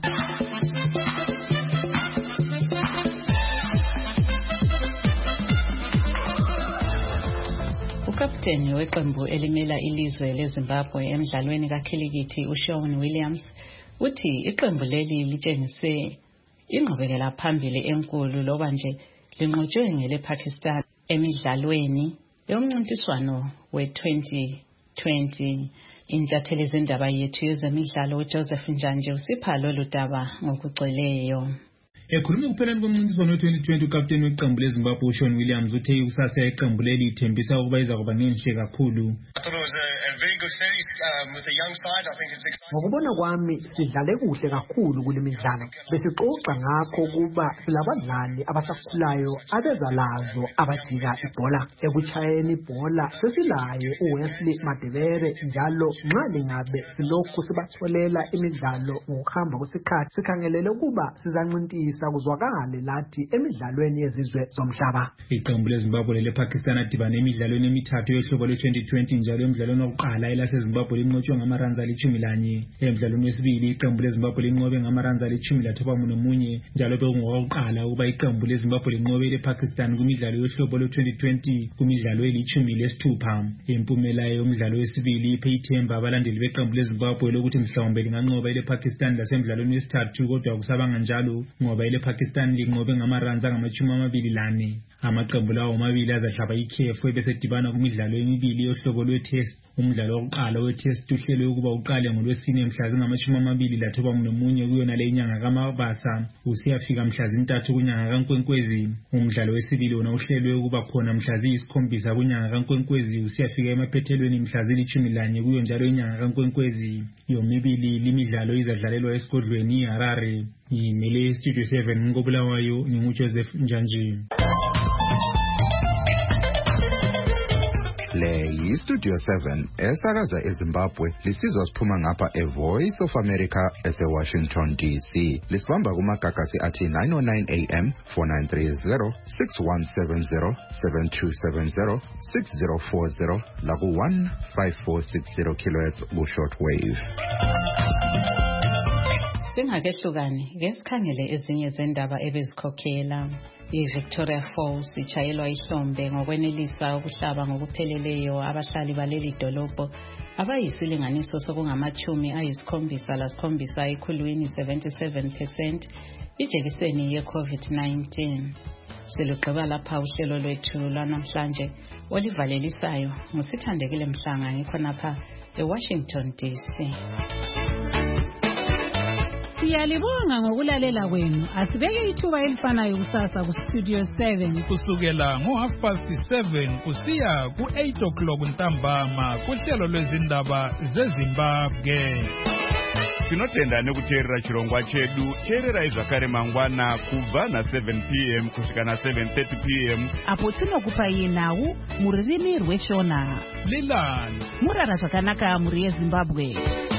Ukapteni weqembu elimela ilizwe leZimbabwe emidlalweni kakhilikithi uShaun Williams uthi iqembu leli litshengise ingqubekela phambili enkulu loba nje linqotshwe ngelePakistan emidlalweni yomncintiswano we-2020. Intatheli zendaba yethu yezemidlalo uJoseph Njanje usipha lolu daba ngokugcweleyo. Ekhuluma kupheleni komncintiswano we-2020 ukapteni weqembu leZimbabwe uShaun Williams uthe ikusasa yeqembu leli ithembisa ukuba iza kuba ngenhle kakhulu. Ngokubona kwami sidlale kuhle kakhulu kule midlalo. Besixoxa ngakho kuba silabadlali abasakhulayo abezalazo abajika ibhola. Ekuchayeni ibhola sesilayo uWesley Madebere njalo nxa lingabe silokhu sibatholela imidlalo ngokuhamba kwesikhathi sikhangelele ukuba sizancintiswa kuzwakale lathi emidlalweni yezizwe zomhlaba. Iqembu leZimbabwe lePakistan adibana emidlalweni emithathu yohlobo lwe-2020 njalo emidlalweni wokuqala elaseZimbabwe linqotshwe ngamaranzi ali-11. Emidlalweni wesibili iqembu leZimbabwe linqobe ngamaranzi ali-91 njalo bekungowokuqala ukuba iqembu leZimbabwe linqobe lePakistan kumidlalo yohlobo lwe-2020 kumidlalo eli-16. Impumela yomdlalo wesibili iphe ithemba abalandeli beqembu leZimbabwe lokuthi mhlawumbe linganqoba ilePakistan lasemidlalweni wesithathu kodwa akusabanga njalo ngoba ilePakistan linqobe ngamaranzi angama-24. Amaqembu lawo omabili azahlaba ikhefu ebesedibana kumidlalo emibili yohlobo lwe-test. Umdlalo wokuqala we-test uhlelwe ukuba uqale ngoLwesine mhla zingama-21 kuyona le inyanga kaMabasa usiyafika mhla zintathu kunyanga kaNkwenkwezi. Umdlalo wesibili wona uhlelwe ukuba khona mhla ziyisikhombisa kunyanga kaNkwenkwezi usiyafika emaphethelweni mhla zili-11 kuyo njalo inyanga kaNkwenkwezi. Yomibili limidlalo izadlalelwa esigodlweni iHarare. Ngimele Studio 7 ngoBulawayo nginguJoseph Njanje. Le yiStudio 7 esakaza eZimbabwe lisizwa siphuma ngapha eVoice of America eseWashington DC. Lisibamba kumagagasi athi 909 AM 4930 6170 7270 6040 laku 15460 kHz ku shortwave. Singakehlukani ngesikhangele ezinye zendaba ebezikhokhela. IVictoria Falls ichayelwa ihlombe ngokwenelisa ukuhlaba ngokupheleleyo abahlali baleli dolobho abayisilinganiso sokungama-77 ekhulwini 77% ijekiseni ye-COVID-19. Silugqiba lapha uhlelo lwethu lwanamhlanje olivalelisayo nguSithandekile Mhlanga ngikhonapha eWashington DC. Siyalibonga ngokulalela kwenu. Asibeke ithuba elifanayo kusasa kuStudio 7 kusukela ngo7:30 kusiya ku8 ntambama kuhlelo lwezindaba zeZimbabwe. Tinotenda nekuteerera chirongwa chedu. Teerera zvakare mangwana kubva na7 p.m. kusvika na7:30 p.m. apo tinokupai nhau muririmi rweshona. Lilani murara zvakanaka muri yeZimbabwe.